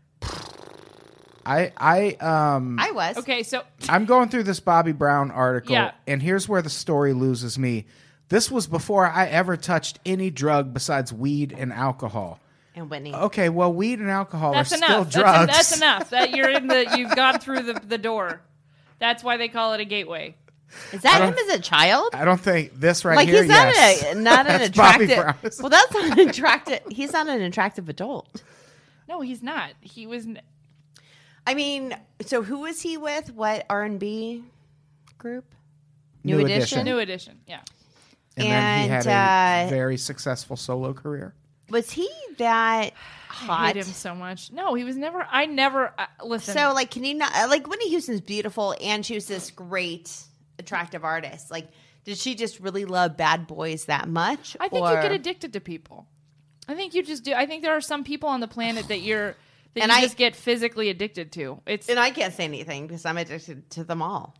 I was. Okay, so I'm going through this Bobby Brown article, Yeah. and here's where the story loses me. This was before I ever touched any drug besides weed and alcohol. And Whitney. Okay, well, weed and alcohol that's are enough. still drugs. That's enough. That you've gone through the door. That's why they call it a gateway. Is that him as a child? I don't think this right Like here. he's not yes. not an That's Bobby attractive. Brown. Well, that's not an attractive. He's not an attractive adult. No, he's not. He was. I mean, so who was he with? What R&B group? New Edition. New Edition, yeah. And then he had a And, very successful solo career. Was he that I hot? hate him so much. No, he was never. I never. Listen. So, like, can you not like Whitney Houston's beautiful, and she was this great, attractive artist. Like, did she just really love bad boys that much? I think you or- get addicted to people. I think you just do. I think there are some people on the planet that you're that And you I- just get physically addicted to. It's And I can't say anything because I'm addicted to them all.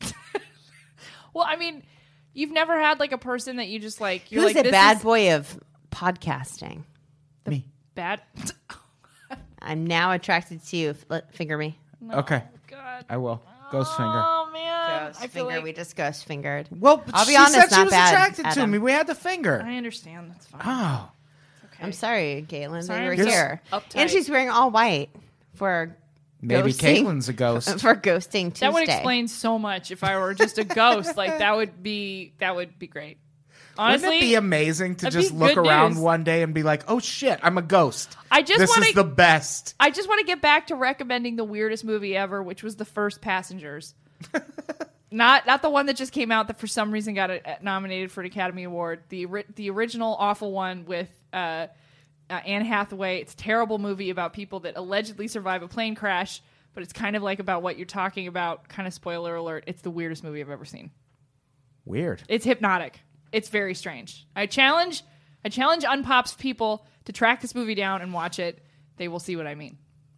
well, I mean, you've never had like a person that you just like. You're Who's like the this bad is boy of podcasting? Me. bad. I'm now attracted to you. Finger me. Okay, God. I will. Ghost finger. Oh man, Ghost I feel finger. like We just ghost fingered. Well, I'll be she honest, said she not was bad, attracted to Adam. me. We had the finger. I understand. That's fine. Oh, Okay. I'm sorry, Caitlin, Sorry, that you I'm were just here. uptight. And she's wearing all white for maybe ghosting. Caitlin's a ghost. for ghosting Tuesday. That would explain so much if I were just a ghost. Like that would be great. Honestly, Wouldn't it be amazing to that'd just be look good around news. one day and be like, "Oh shit, I'm a ghost. I just this wanna- is the best." I just want to get back to recommending the weirdest movie ever, which was The First Passengers. Not the one that just came out that for some reason got nominated for an Academy Award. The original awful one with Anne Hathaway. It's a terrible movie about people that allegedly survive a plane crash, but it's kind of like about what you're talking about. Kind of spoiler alert. It's the weirdest movie I've ever seen. Weird. It's hypnotic. It's very strange. I challenge Unpops people to track this movie down and watch it. They will see what I mean.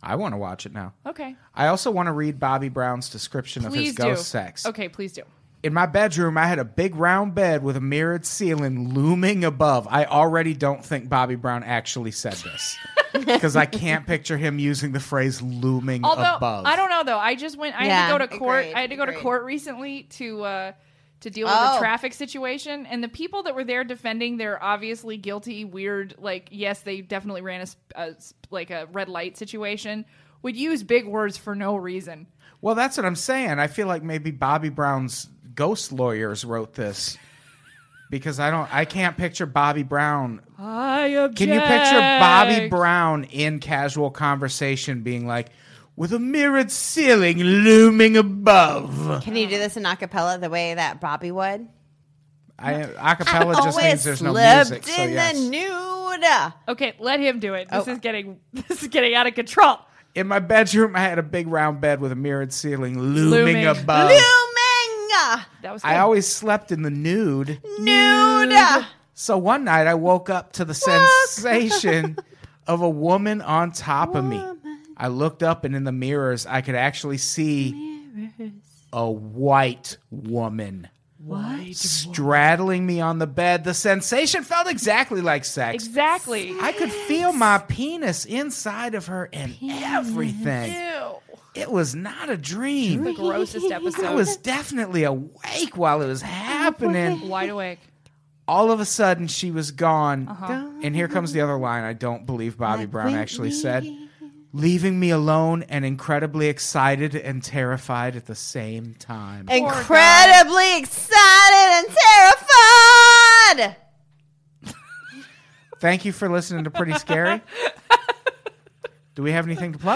I want to watch it now. Okay. I also want to read Bobby Brown's description of his Please ghost do. sex. Okay, please do. In my bedroom, I had a big round bed with a mirrored ceiling looming above. I already don't think Bobby Brown actually said this because I can't picture him using the phrase looming Although above. I don't know though. I just went. I had to go to court. agreed, I had to go to agreed. court recently to deal with a traffic situation, and the people that were there defending their obviously guilty, weird, like yes, they definitely ran a red light situation, would use big words for no reason. Well, that's what I'm saying. I feel like maybe Bobby Brown's ghost lawyers wrote this because I can't picture Bobby Brown. I object. Can you picture Bobby Brown in casual conversation being like, with a mirrored ceiling looming above? Can you do this in acapella the way that Bobby would? Acapella just Always means there's no slipped music. So in yes. the nude. Okay, let him do it. This Oh. is getting out of control. In my bedroom, I had a big round bed with a mirrored ceiling looming above. Looming. That was good. I always slept in the nude. Nude. So one night I woke up to the sensation of a woman on top of me. I looked up and in the mirrors I could actually see a white woman. Straddling me on the bed. The sensation felt exactly like sex. exactly. I could feel my penis inside of her and everything. Ew. It was not a dream. The grossest episode. I was definitely awake while it was happening. wide awake. All of a sudden, she was gone. Uh-huh. And here comes the other line I don't believe Bobby Brown actually said. Leaving me alone and incredibly excited and terrified at the same time. Incredibly excited and terrified. Thank you for listening to Pretty Scary. Do we have anything to plug?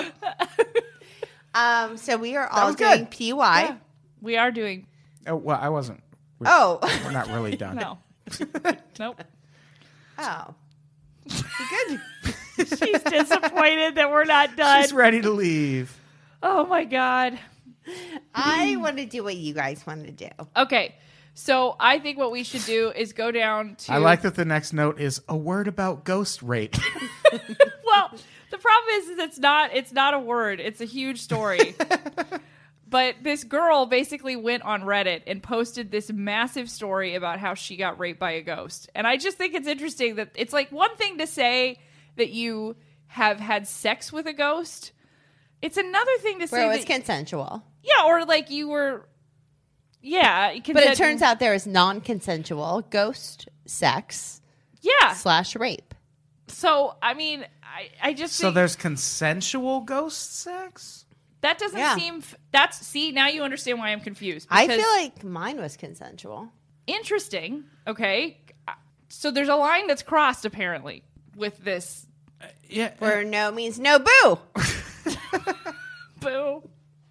So we are all was doing good. PY. Yeah, we are doing. Oh, well, I wasn't. Oh. We're not really done. No. Nope. Oh. Good. She's disappointed that we're not done. She's ready to leave. Oh my god. I want to do what you guys want to do. Okay. So I think what we should do is go down to. I like that the next note is a word about ghost rape. Well, the problem is it's not a word. It's a huge story. But this girl basically went on Reddit and posted this massive story about how she got raped by a ghost. And I just think it's interesting that it's like one thing to say that you have had sex with a ghost. It's another thing to say Where it was that, consensual. yeah, or like you were, yeah. But it turns out there is non-consensual ghost sex yeah. / rape. So I mean, I just So think there's consensual ghost sex? that doesn't Yeah. seem. See, now you understand why I'm confused. I because- feel like mine was consensual. Interesting. Okay. So there's a line that's crossed apparently with this. Yeah. Where no means no. Boo. Boo.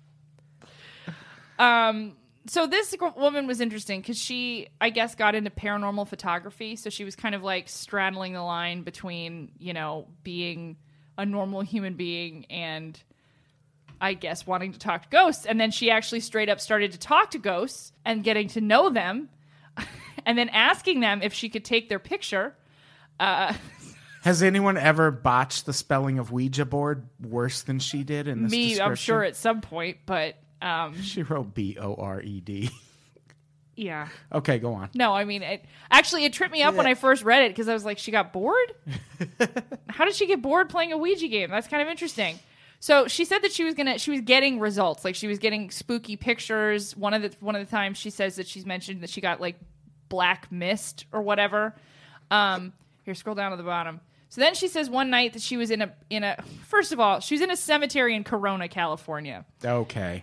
So this woman was interesting because she, I guess, got into paranormal photography. So she was kind of like straddling the line between, being a normal human being and, I guess, wanting to talk to ghosts. And then she actually straight up started to talk to ghosts and getting to know them and then asking them if she could take their picture. Has anyone ever botched the spelling of Ouija board worse than she did in this Me, description? I'm sure at some point, but She wrote B-O-R-E-D. yeah. Okay, go on. No, I mean, it tripped me up when I first read it because I was like, she got bored? How did she get bored playing a Ouija game? That's kind of interesting. So she said that she was getting results. Like she was getting spooky pictures. One of the times she says that she's mentioned that she got like black mist or whatever. Here, scroll down to the bottom. So then she says one night that she was in a first of all, she was in a cemetery in Corona, California. Okay.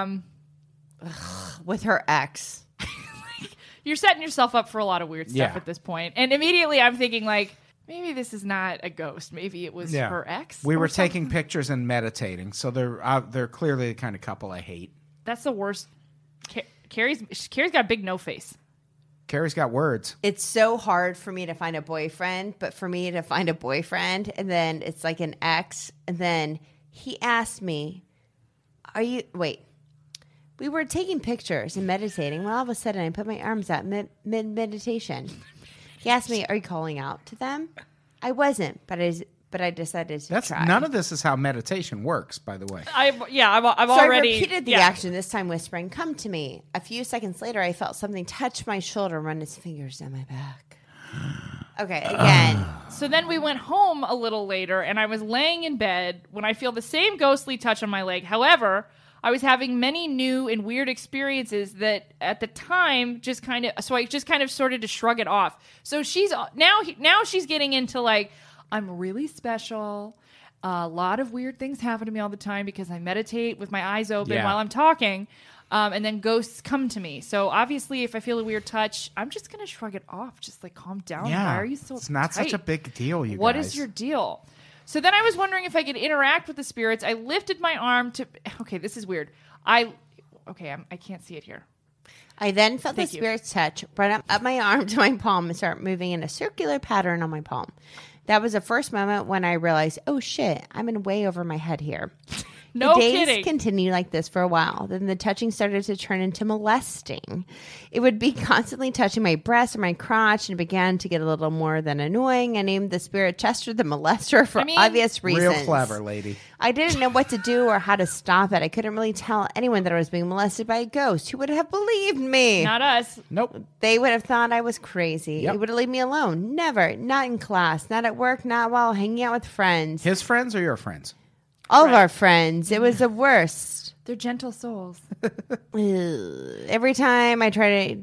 With her ex. You're setting yourself up for a lot of weird stuff Yeah. at this point. And immediately I'm thinking like, maybe this is not a ghost. Maybe it was Yeah. her ex. We or were something. taking pictures and meditating, so they're clearly the kind of couple I hate. That's the worst. Carrie's got a big no face. Carrie's got words. It's so hard for me to find a boyfriend, but for me to find a boyfriend and then it's like an ex, and then he asked me, we were taking pictures and meditating when all of a sudden I put my arms out mid-meditation. He asked me, are you calling out to them? I wasn't, but but I decided to That's try. none of this is how meditation works, by the way. I've So already I repeated the yeah. action, this time whispering, "Come to me." A few seconds later, I felt something touch my shoulder, run its fingers down my back. Okay, again. So then we went home a little later, and I was laying in bed when I feel the same ghostly touch on my leg. However, I was having many new and weird experiences that at the time so I just kind of started to shrug it off. So she's now she's getting into like, I'm really special. A lot of weird things happen to me all the time because I meditate with my eyes open Yeah. while I'm talking. And then ghosts come to me. So obviously, if I feel a weird touch, I'm just going to shrug it off. Just like, calm down. Yeah. Why are you so It's not such a tight? big deal, you What guys. is your deal? So then I was wondering if I could interact with the spirits. I lifted my arm to. Okay, this is weird. I can't see it here. I then felt Thank the you. spirit's touch, brought up my arm to my palm and start moving in a circular pattern on my palm. That was the first moment when I realized, oh shit, I'm in way over my head here. No the days kidding. continued like this for a while. Then the touching started to turn into molesting. It would be constantly touching my breast or my crotch, and it began to get a little more than annoying. I named the spirit Chester the molester for obvious reasons. Real clever, lady. I didn't know what to do or how to stop it. I couldn't really tell anyone that I was being molested by a ghost. Who would have believed me? Not us. Nope. They would have thought I was crazy. Yep. It would have left me alone. Never. Not in class. Not at work. Not while hanging out with friends. His friends or your friends? All of our friends. It was the worst. They're gentle souls. Every time I tried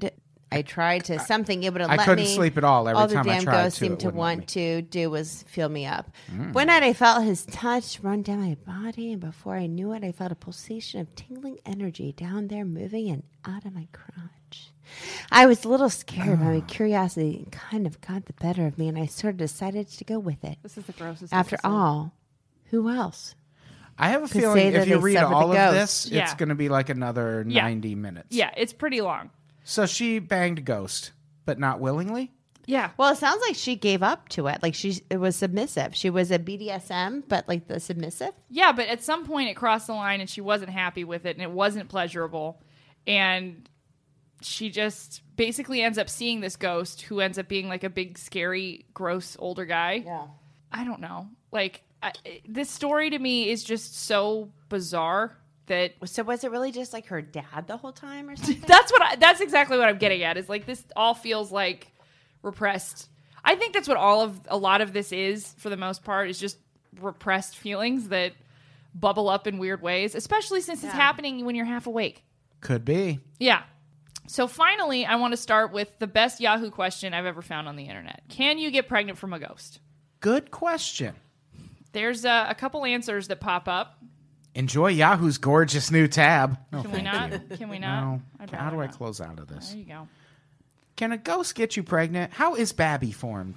to something, it would have let me. I couldn't sleep at all. Every the time I damn tried ghost to, seemed it to wouldn't let me. want to do was fill me up. One night I felt his touch run down my body, and before I knew it, I felt a pulsation of tingling energy down there, moving and out of my crotch. I was a little scared, but my curiosity kind of got the better of me, and I sort of decided to go with it. This is the grossest. After episode. all, who else? I have a say feeling that if you they read suffered all the of ghost. this, Yeah. it's going to be like another Yeah. 90 minutes. Yeah, it's pretty long. So she banged a ghost, but not willingly? Yeah. Well, it sounds like she gave up to it. Like it was submissive. She was a BDSM, but like the submissive. Yeah, but at some point it crossed the line and she wasn't happy with it and it wasn't pleasurable. And she just basically ends up seeing this ghost who ends up being like a big, scary, gross older guy. Yeah. I don't know. Like, this story to me is just so bizarre that So was it really just like her dad the whole time or something? that's exactly what I'm getting at. Is like this all feels like repressed. I think that's what a lot of this is for the most part is just repressed feelings that bubble up in weird ways, especially since it's happening when you're half awake. Could be. Yeah. So finally, I want to start with the best Yahoo question I've ever found on the internet. Can you get pregnant from a ghost? Good question. There's a couple answers that pop up. Enjoy Yahoo's gorgeous new tab. No, Can we thank not? you. Can we not? No. I'd How rather do I not. close out of this? There you go. Can a ghost get you pregnant? How is Babby formed?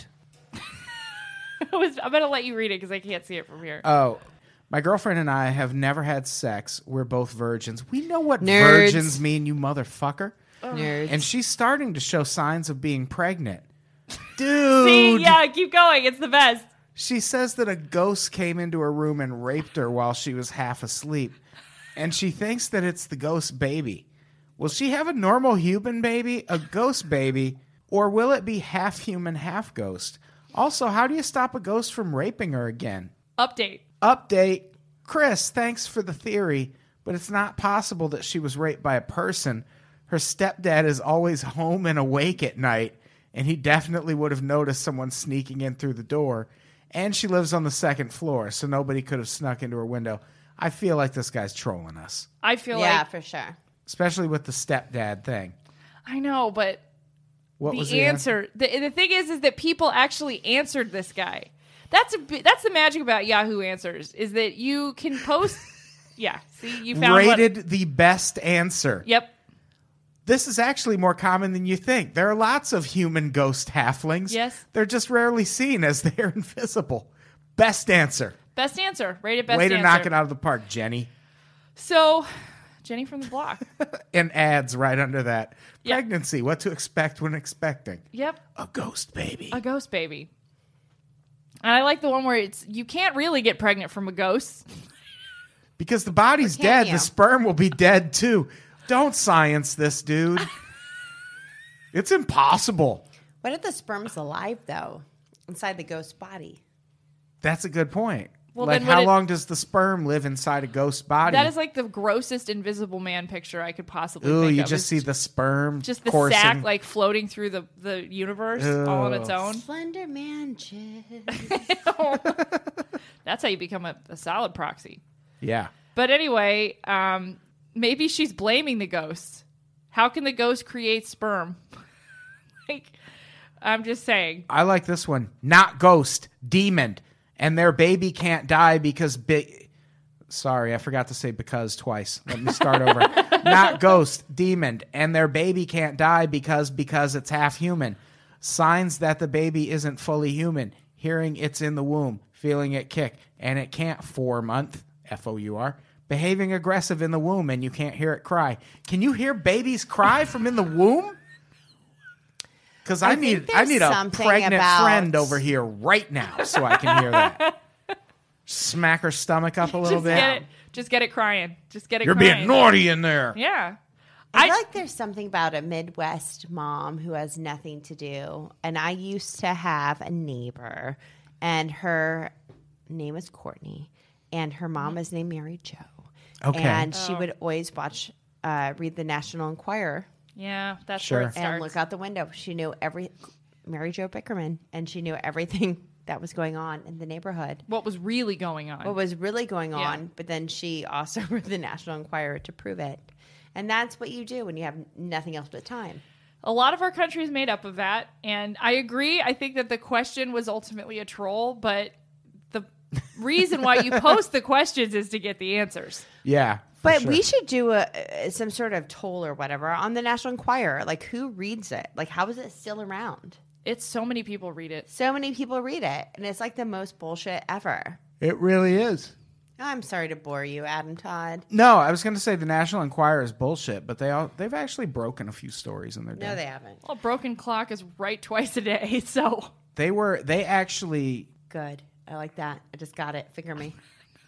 I'm going to let you read it because I can't see it from here. Oh, my girlfriend and I have never had sex. We're both virgins. We know what Nerds. virgins mean, you motherfucker. Nerds. And she's starting to show signs of being pregnant. Dude. See, yeah, keep going. It's the best. She says that a ghost came into her room and raped her while she was half asleep. And she thinks that it's the ghost baby. Will she have a normal human baby, a ghost baby, or will it be half human, half ghost? Also, how do you stop a ghost from raping her again? Update. Update. Chris, thanks for the theory, but it's not possible that she was raped by a person. Her stepdad is always home and awake at night, and he definitely would have noticed someone sneaking in through the door. And she lives on the second floor, so nobody could have snuck into her window. I feel like this guy's trolling us, I feel yeah, like for sure. especially with the stepdad thing. I know, but What was the answer. The thing is that people actually answered this guy. That's the magic about Yahoo Answers is that you can post. Yeah, see, you found Rated the best answer. Yep. This is actually more common than you think. There are lots of human ghost halflings. Yes. They're just rarely seen as they're invisible. Best answer. Best answer. Rated best Way answer. to knock it out of the park, Jenny. So, Jenny from the block. And ads right under that. Yeah. Pregnancy, what to expect when expecting. Yep. A ghost baby. A ghost baby. And I like the one where you can't really get pregnant from a ghost. Because the body's Or can dead, you? the sperm will be dead too. Don't science this, dude. It's impossible. What if the sperm's alive though, inside the ghost body? That's a good point. Well, like, then would how it- long does the sperm live inside a ghost body? That is like the grossest Invisible Man picture I could possibly Ooh, think you of. just see the sperm just the coursing. sack like floating through the universe all on its own. Slender Man jizz. That's how you become a solid proxy. Yeah. But anyway, maybe she's blaming the ghost. How can the ghost create sperm? Like, I'm just saying. I like this one. Not ghost, demon. And their baby can't die because... Sorry, I forgot to say because twice. Let me start over. Not ghost, demon. And their baby can't die because it's half human. Signs that the baby isn't fully human. Hearing it's in the womb. Feeling it kick. And it can't 4 month. F-O-U-R. Behaving aggressive in the womb and you can't hear it cry. Can you hear babies cry from in the womb? Because I need a something pregnant about- friend over here right now so I can hear that. Smack her stomach up a little bit. Just get it crying. Just get it You're crying. being naughty in there. Yeah. I feel like there's something about a Midwest mom who has nothing to do. And I used to have a neighbor, and her name is Courtney, and her mom is named Mary Jo. Okay. And she would always read the National Enquirer Yeah, that's Sure. where it starts. and look out the window. She knew Mary Jo Bickerman, and she knew everything that was going on in the neighborhood. What was really going on. What was really going Yeah. on, but then she also read the National Enquirer to prove it. And that's what you do when you have nothing else but time. A lot of our country is made up of that. And I agree. I think that the question was ultimately a troll, but the reason why you post the questions is to get the answers. Yeah. for But sure. we should do some sort of toll or whatever on the National Enquirer. Like, who reads it? Like, how is it still around? It's so many people read it. So many people read it, and it's like the most bullshit ever. It really is. I'm sorry to bore you, Adam Todd. No, I was going to say the National Enquirer is bullshit, but they've actually broken a few stories in their day. No, they haven't. Well, broken clock is right twice a day, so They actually... Good. I like that. I just got it. Figure me.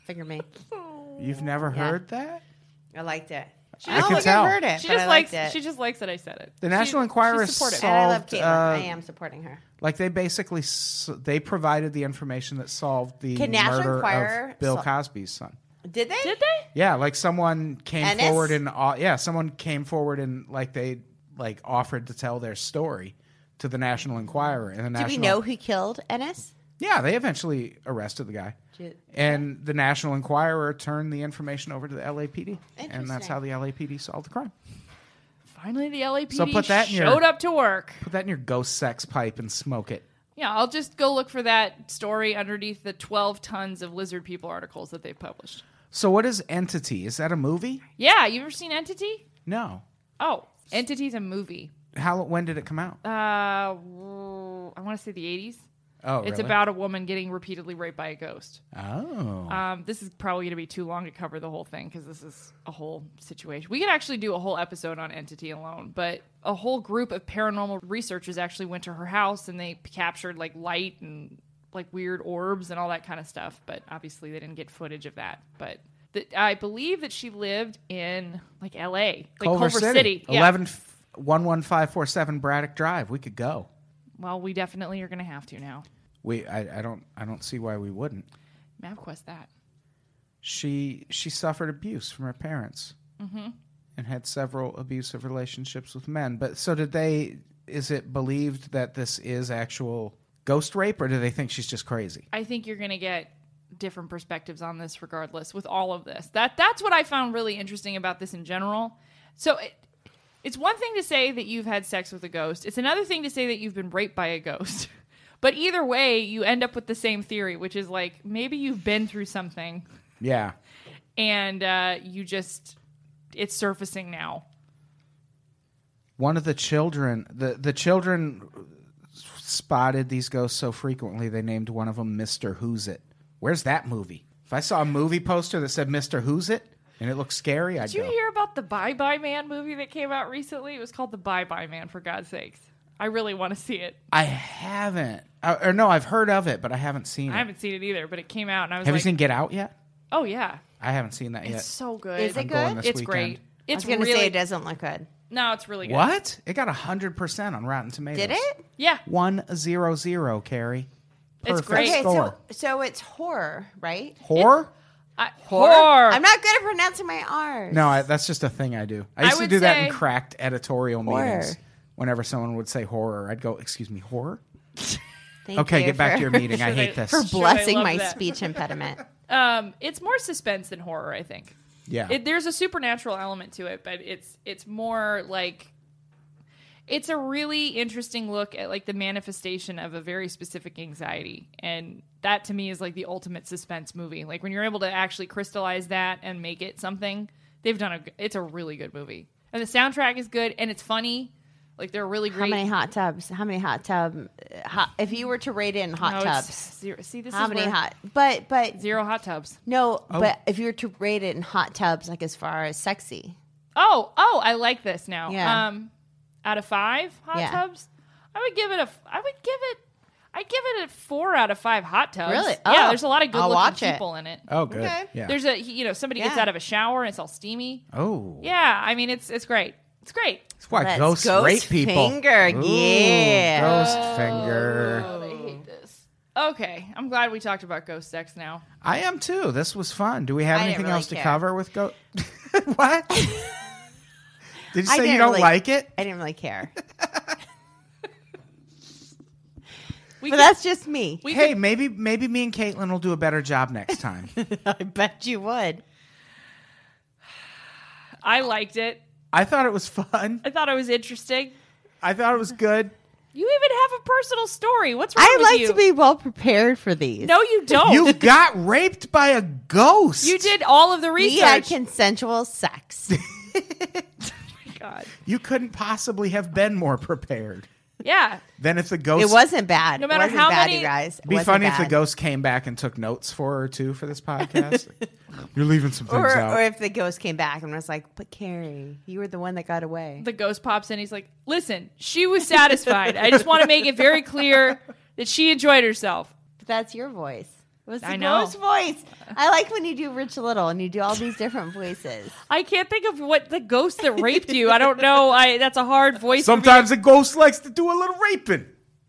You've never Yeah. heard that? I liked it. I don't can think tell. I heard it, she but just I likes liked it. she just likes that I said it. The National Enquirer she's supportive. And I love solved, Caitlin. I am supporting her. Like they basically they provided the information that solved the Can National murder Enquirer of Bill sol- Cosby's son. Did they? Did they? Yeah, like someone came Ennis? forward and someone came forward and like they like offered to tell their story to the National Enquirer and the Do National. we know who killed Ennis? Yeah, they eventually arrested the guy. And the National Enquirer turned the information over to the LAPD. And that's Interesting. how the LAPD solved the crime. Finally, the LAPD So put that in your- showed up to work. Put that in your ghost sex pipe and smoke it. Yeah, I'll just go look for that story underneath the 12 tons of lizard people articles that they've published. So what is Entity? Is that a movie? Yeah, you ever seen Entity? No. Oh, Entity's a movie. When did it come out? I want to say the 80s. Oh, It's really? about a woman getting repeatedly raped by a ghost. Oh. This is probably going to be too long to cover the whole thing because this is a whole situation. We could actually do a whole episode on Entity alone, but a whole group of paranormal researchers actually went to her house and they captured like light and like weird orbs and all that kind of stuff. But obviously they didn't get footage of that. But I believe that she lived in like L.A., like Culver City. Yeah. 11547 Braddock Drive. We could go. Well, we definitely are going to have to now. I don't see why we wouldn't. MapQuest that. She suffered abuse from her parents and had several abusive relationships with men. But so did they? Is it believed that this is actual ghost rape, or do they think she's just crazy? I think you're going to get different perspectives on this regardless with all of this. That's what I found really interesting about this in general. So it's one thing to say that you've had sex with a ghost. It's another thing to say that you've been raped by a ghost. But either way, you end up with the same theory, which is like maybe you've been through something Yeah. and it's surfacing now. One of the children, the children spotted these ghosts so frequently they named one of them Mr. Who's It. Where's that movie? If I saw a movie poster that said Mr. Who's It and it looked scary, I'd Did you go. hear about the Bye Bye Man movie that came out recently? It was called The Bye Bye Man, for God's sakes. I really want to see it. I haven't. Or no, I've heard of it, but I haven't seen it. I haven't seen it either, but it came out and I was Have like, you seen Get Out yet? oh yeah. I haven't seen that yet. It's so good. Is it I'm going good? this It's weekend. great. I It's was going to really say it doesn't look good. No, it's really good. What? It got 100% on Rotten Tomatoes. Did it? Yeah. 100, Carrie. It's great. Okay, score. so it's horror, right? Horror? Horror. I'm not good at pronouncing my R's. No, that's just a thing I do. I used to would do that in say- cracked editorial Horror. meetings. Whenever someone would say horror, I'd go, "Excuse me, horror." Thank Okay, you get back for- to your meeting. I hate this. for Sure, blessing I love my that. speech impediment. It's more suspense than horror, I think. Yeah. There's a supernatural element to it, but it's more like it's a really interesting look at like the manifestation of a very specific anxiety, and that to me is like the ultimate suspense movie. Like when you're able to actually crystallize that and make it something, it's a really good movie, and the soundtrack is good and it's funny. Like they're really great. How many hot tubs? If you were to rate it in hot No, it's tubs, zero. See, this how is many where- hot? But zero hot tubs. no. Oh. But if you were to rate it in hot tubs, like as far as sexy, Oh, I like this now. Yeah. Out of 5 hot Yeah. tubs, I'd give it a 4 out of 5 hot tubs. Really? Yeah, Oh, there's a lot of good I'll watch looking it. people in it. Oh, good. Okay. Yeah. There's somebody gets Yeah. out of a shower and it's all steamy. Oh. Yeah, I mean it's great. It's great. That's why Let's ghosts ghost rape people. finger, Ooh, yeah. Ghost finger. Oh, I hate this. Okay, I'm glad we talked about ghost sex now. I am too. This was fun. Do we have I didn't anything really else to care. cover with ghost? What? Did you I say you didn't don't really- like it? I didn't really care. We But could- that's just me. we Hey, could- maybe me and Caitlin will do a better job next time. I bet you would. I liked it. I thought it was fun. I thought it was interesting. I thought it was good. You even have a personal story. What's wrong I with like you? to be well prepared for these. No, you don't. You got raped by a ghost. You did all of the we research. had consensual sex. God. You couldn't possibly have been more prepared Yeah. than if the ghost. It wasn't bad. No matter it wasn't how bad, many- you guys. It It'd be wasn't funny if the bad. ghost came back and took notes for her too for this podcast. You're leaving some things Or out. if the ghost came back and was like, "But Carrie, you were the one that got away." The ghost pops in. He's like, listen, she was satisfied. I just want to make it very clear that she enjoyed herself. But that's your voice. It was the I know. ghost voice. I like when you do Rich Little and you do all these different voices. I can't think of what the ghost that raped you. I don't know. That's a hard voice. for me to- Sometimes a ghost likes to do a little raping.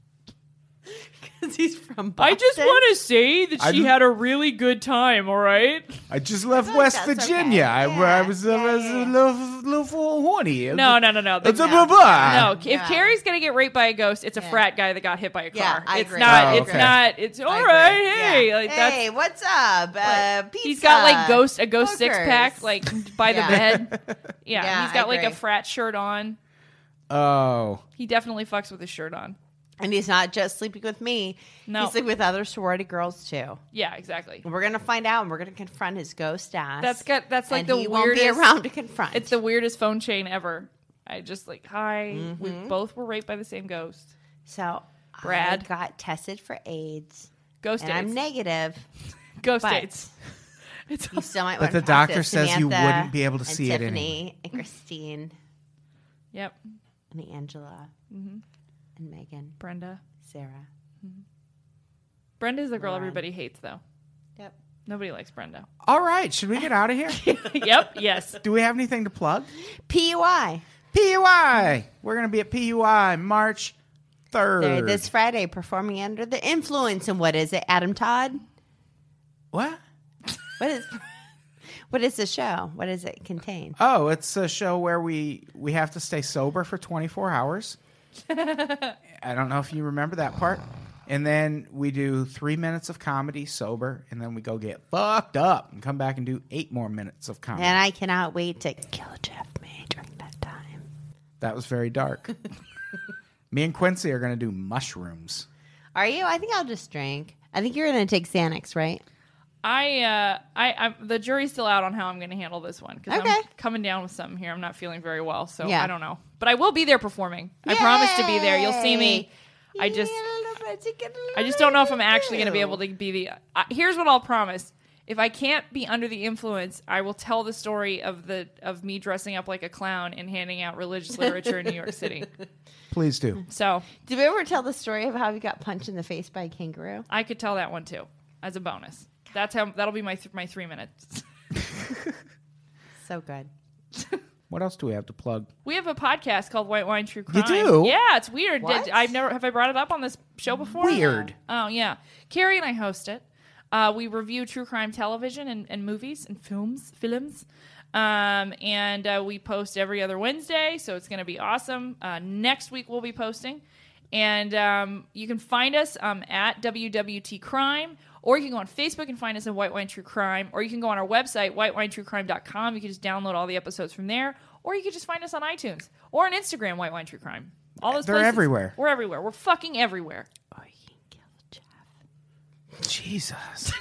Because he's from Boston. I just want to say that I she just- had a really good time. All right. I just left feel like West that's Virginia. okay. I was Yeah, a yeah. little horny. No. It's a No. blah. No, if Yeah. Carrie's gonna get raped by a ghost, it's a Yeah. frat guy that got hit by a car. Yeah, I it's agree. not. Oh, It's okay. not. It's all I right. agree. Hey, Yeah. like that's. Hey, what's up? Pizza. He's got like a ghost six Hookers. pack like by the Yeah. bed. Yeah, Yeah, he's got I like a agree. frat shirt on. Oh. He definitely fucks with his shirt on. And he's not just sleeping with me. No. He's sleeping with other sorority girls too. Yeah, exactly. And we're gonna find out, and we're gonna confront his ghost ass. That's like and the he weirdest. won't be around to confront. It's the weirdest phone chain ever. I just like hi. Mm-hmm. We both were raped by the same ghost. So Brad. I got tested for AIDS, Ghost and dates. I'm negative. Ghost but- dates. It's You still might But want to the talk to doctor says you Samantha wouldn't be able to and see it Tiffany and Christine Yep. and Angela and Megan, Brenda. Sarah. Brenda's the girl Lauren. everybody hates though. Yep. Nobody likes Brenda. All right. Should we get out of here? Yep. Yes. Do we have anything to plug? PUI. PUI. We're going to be at PUI March 3rd. They're this Friday performing under the influence. And what is it, Adam Todd? What? What is the show? What does it contain? Oh, it's a show where we have to stay sober for 24 hours. I don't know if you remember that part. And then we do 3 minutes of comedy sober, and then we go get fucked up and come back and do 8 more minutes of comedy. And I cannot wait to kill Jeff May during that time. That was very dark. Me and Quincy are going to do mushrooms. Are you? I think I'll just drink. I think you're going to take Xanax, right? I'm the jury's still out on how I'm going to handle this one because Okay. I'm coming down with something here. I'm not feeling very well, so Yeah. I don't know. But I will be there performing. I promise to be there. You'll see me. I just don't know if I'm actually going to be able to be the. Here's what I'll promise: if I can't be under the influence, I will tell the story of me dressing up like a clown and handing out religious literature in New York City. Please do. So Did we ever tell the story of how he got punched in the face by a kangaroo? I could tell that one too as a bonus. That'll be my 3 minutes. So good. What else do we have to plug? We have a podcast called White Wine True Crime. do? Yeah, it's weird. What? Have I brought it up on this show before? Weird. Oh, yeah. Carrie and I host it. We review true crime television and movies and films. And we post every other Wednesday, so it's going to be awesome. Next week we'll be posting. And you can find us at WWT Crime, or you can go on Facebook and find us at White Wine True Crime, or you can go on our website, whitewinetruecrime.com. You can just download all the episodes from there, or you can just find us on iTunes or on Instagram, White Wine True Crime. All those They're places. everywhere. We're everywhere. We're fucking everywhere. Or you can kill Jeff. Jesus.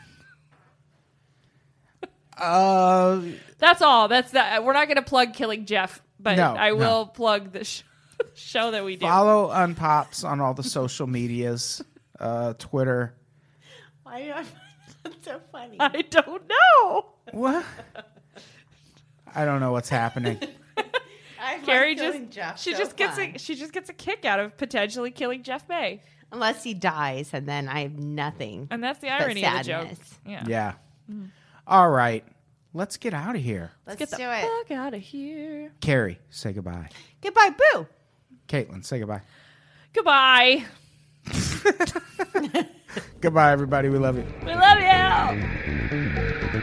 That's all. That's that. We're not going to plug Killing Jeff, but No, I no. will plug the show that we do. Follow Unpops on all the social medias, Twitter. Why do I find that so funny? I don't know. What? I don't know what's happening. Carrie she just gets a kick out of potentially killing Jeff May, unless he dies, and then I have nothing. and that's the but irony of the joke. sadness. Yeah. Yeah. All right. Let's get out of here. Let's Get the do it. fuck out of here. Carrie, say goodbye. Goodbye, Boo. Caitlin, say goodbye. Goodbye. Goodbye, everybody. We love you. We love you.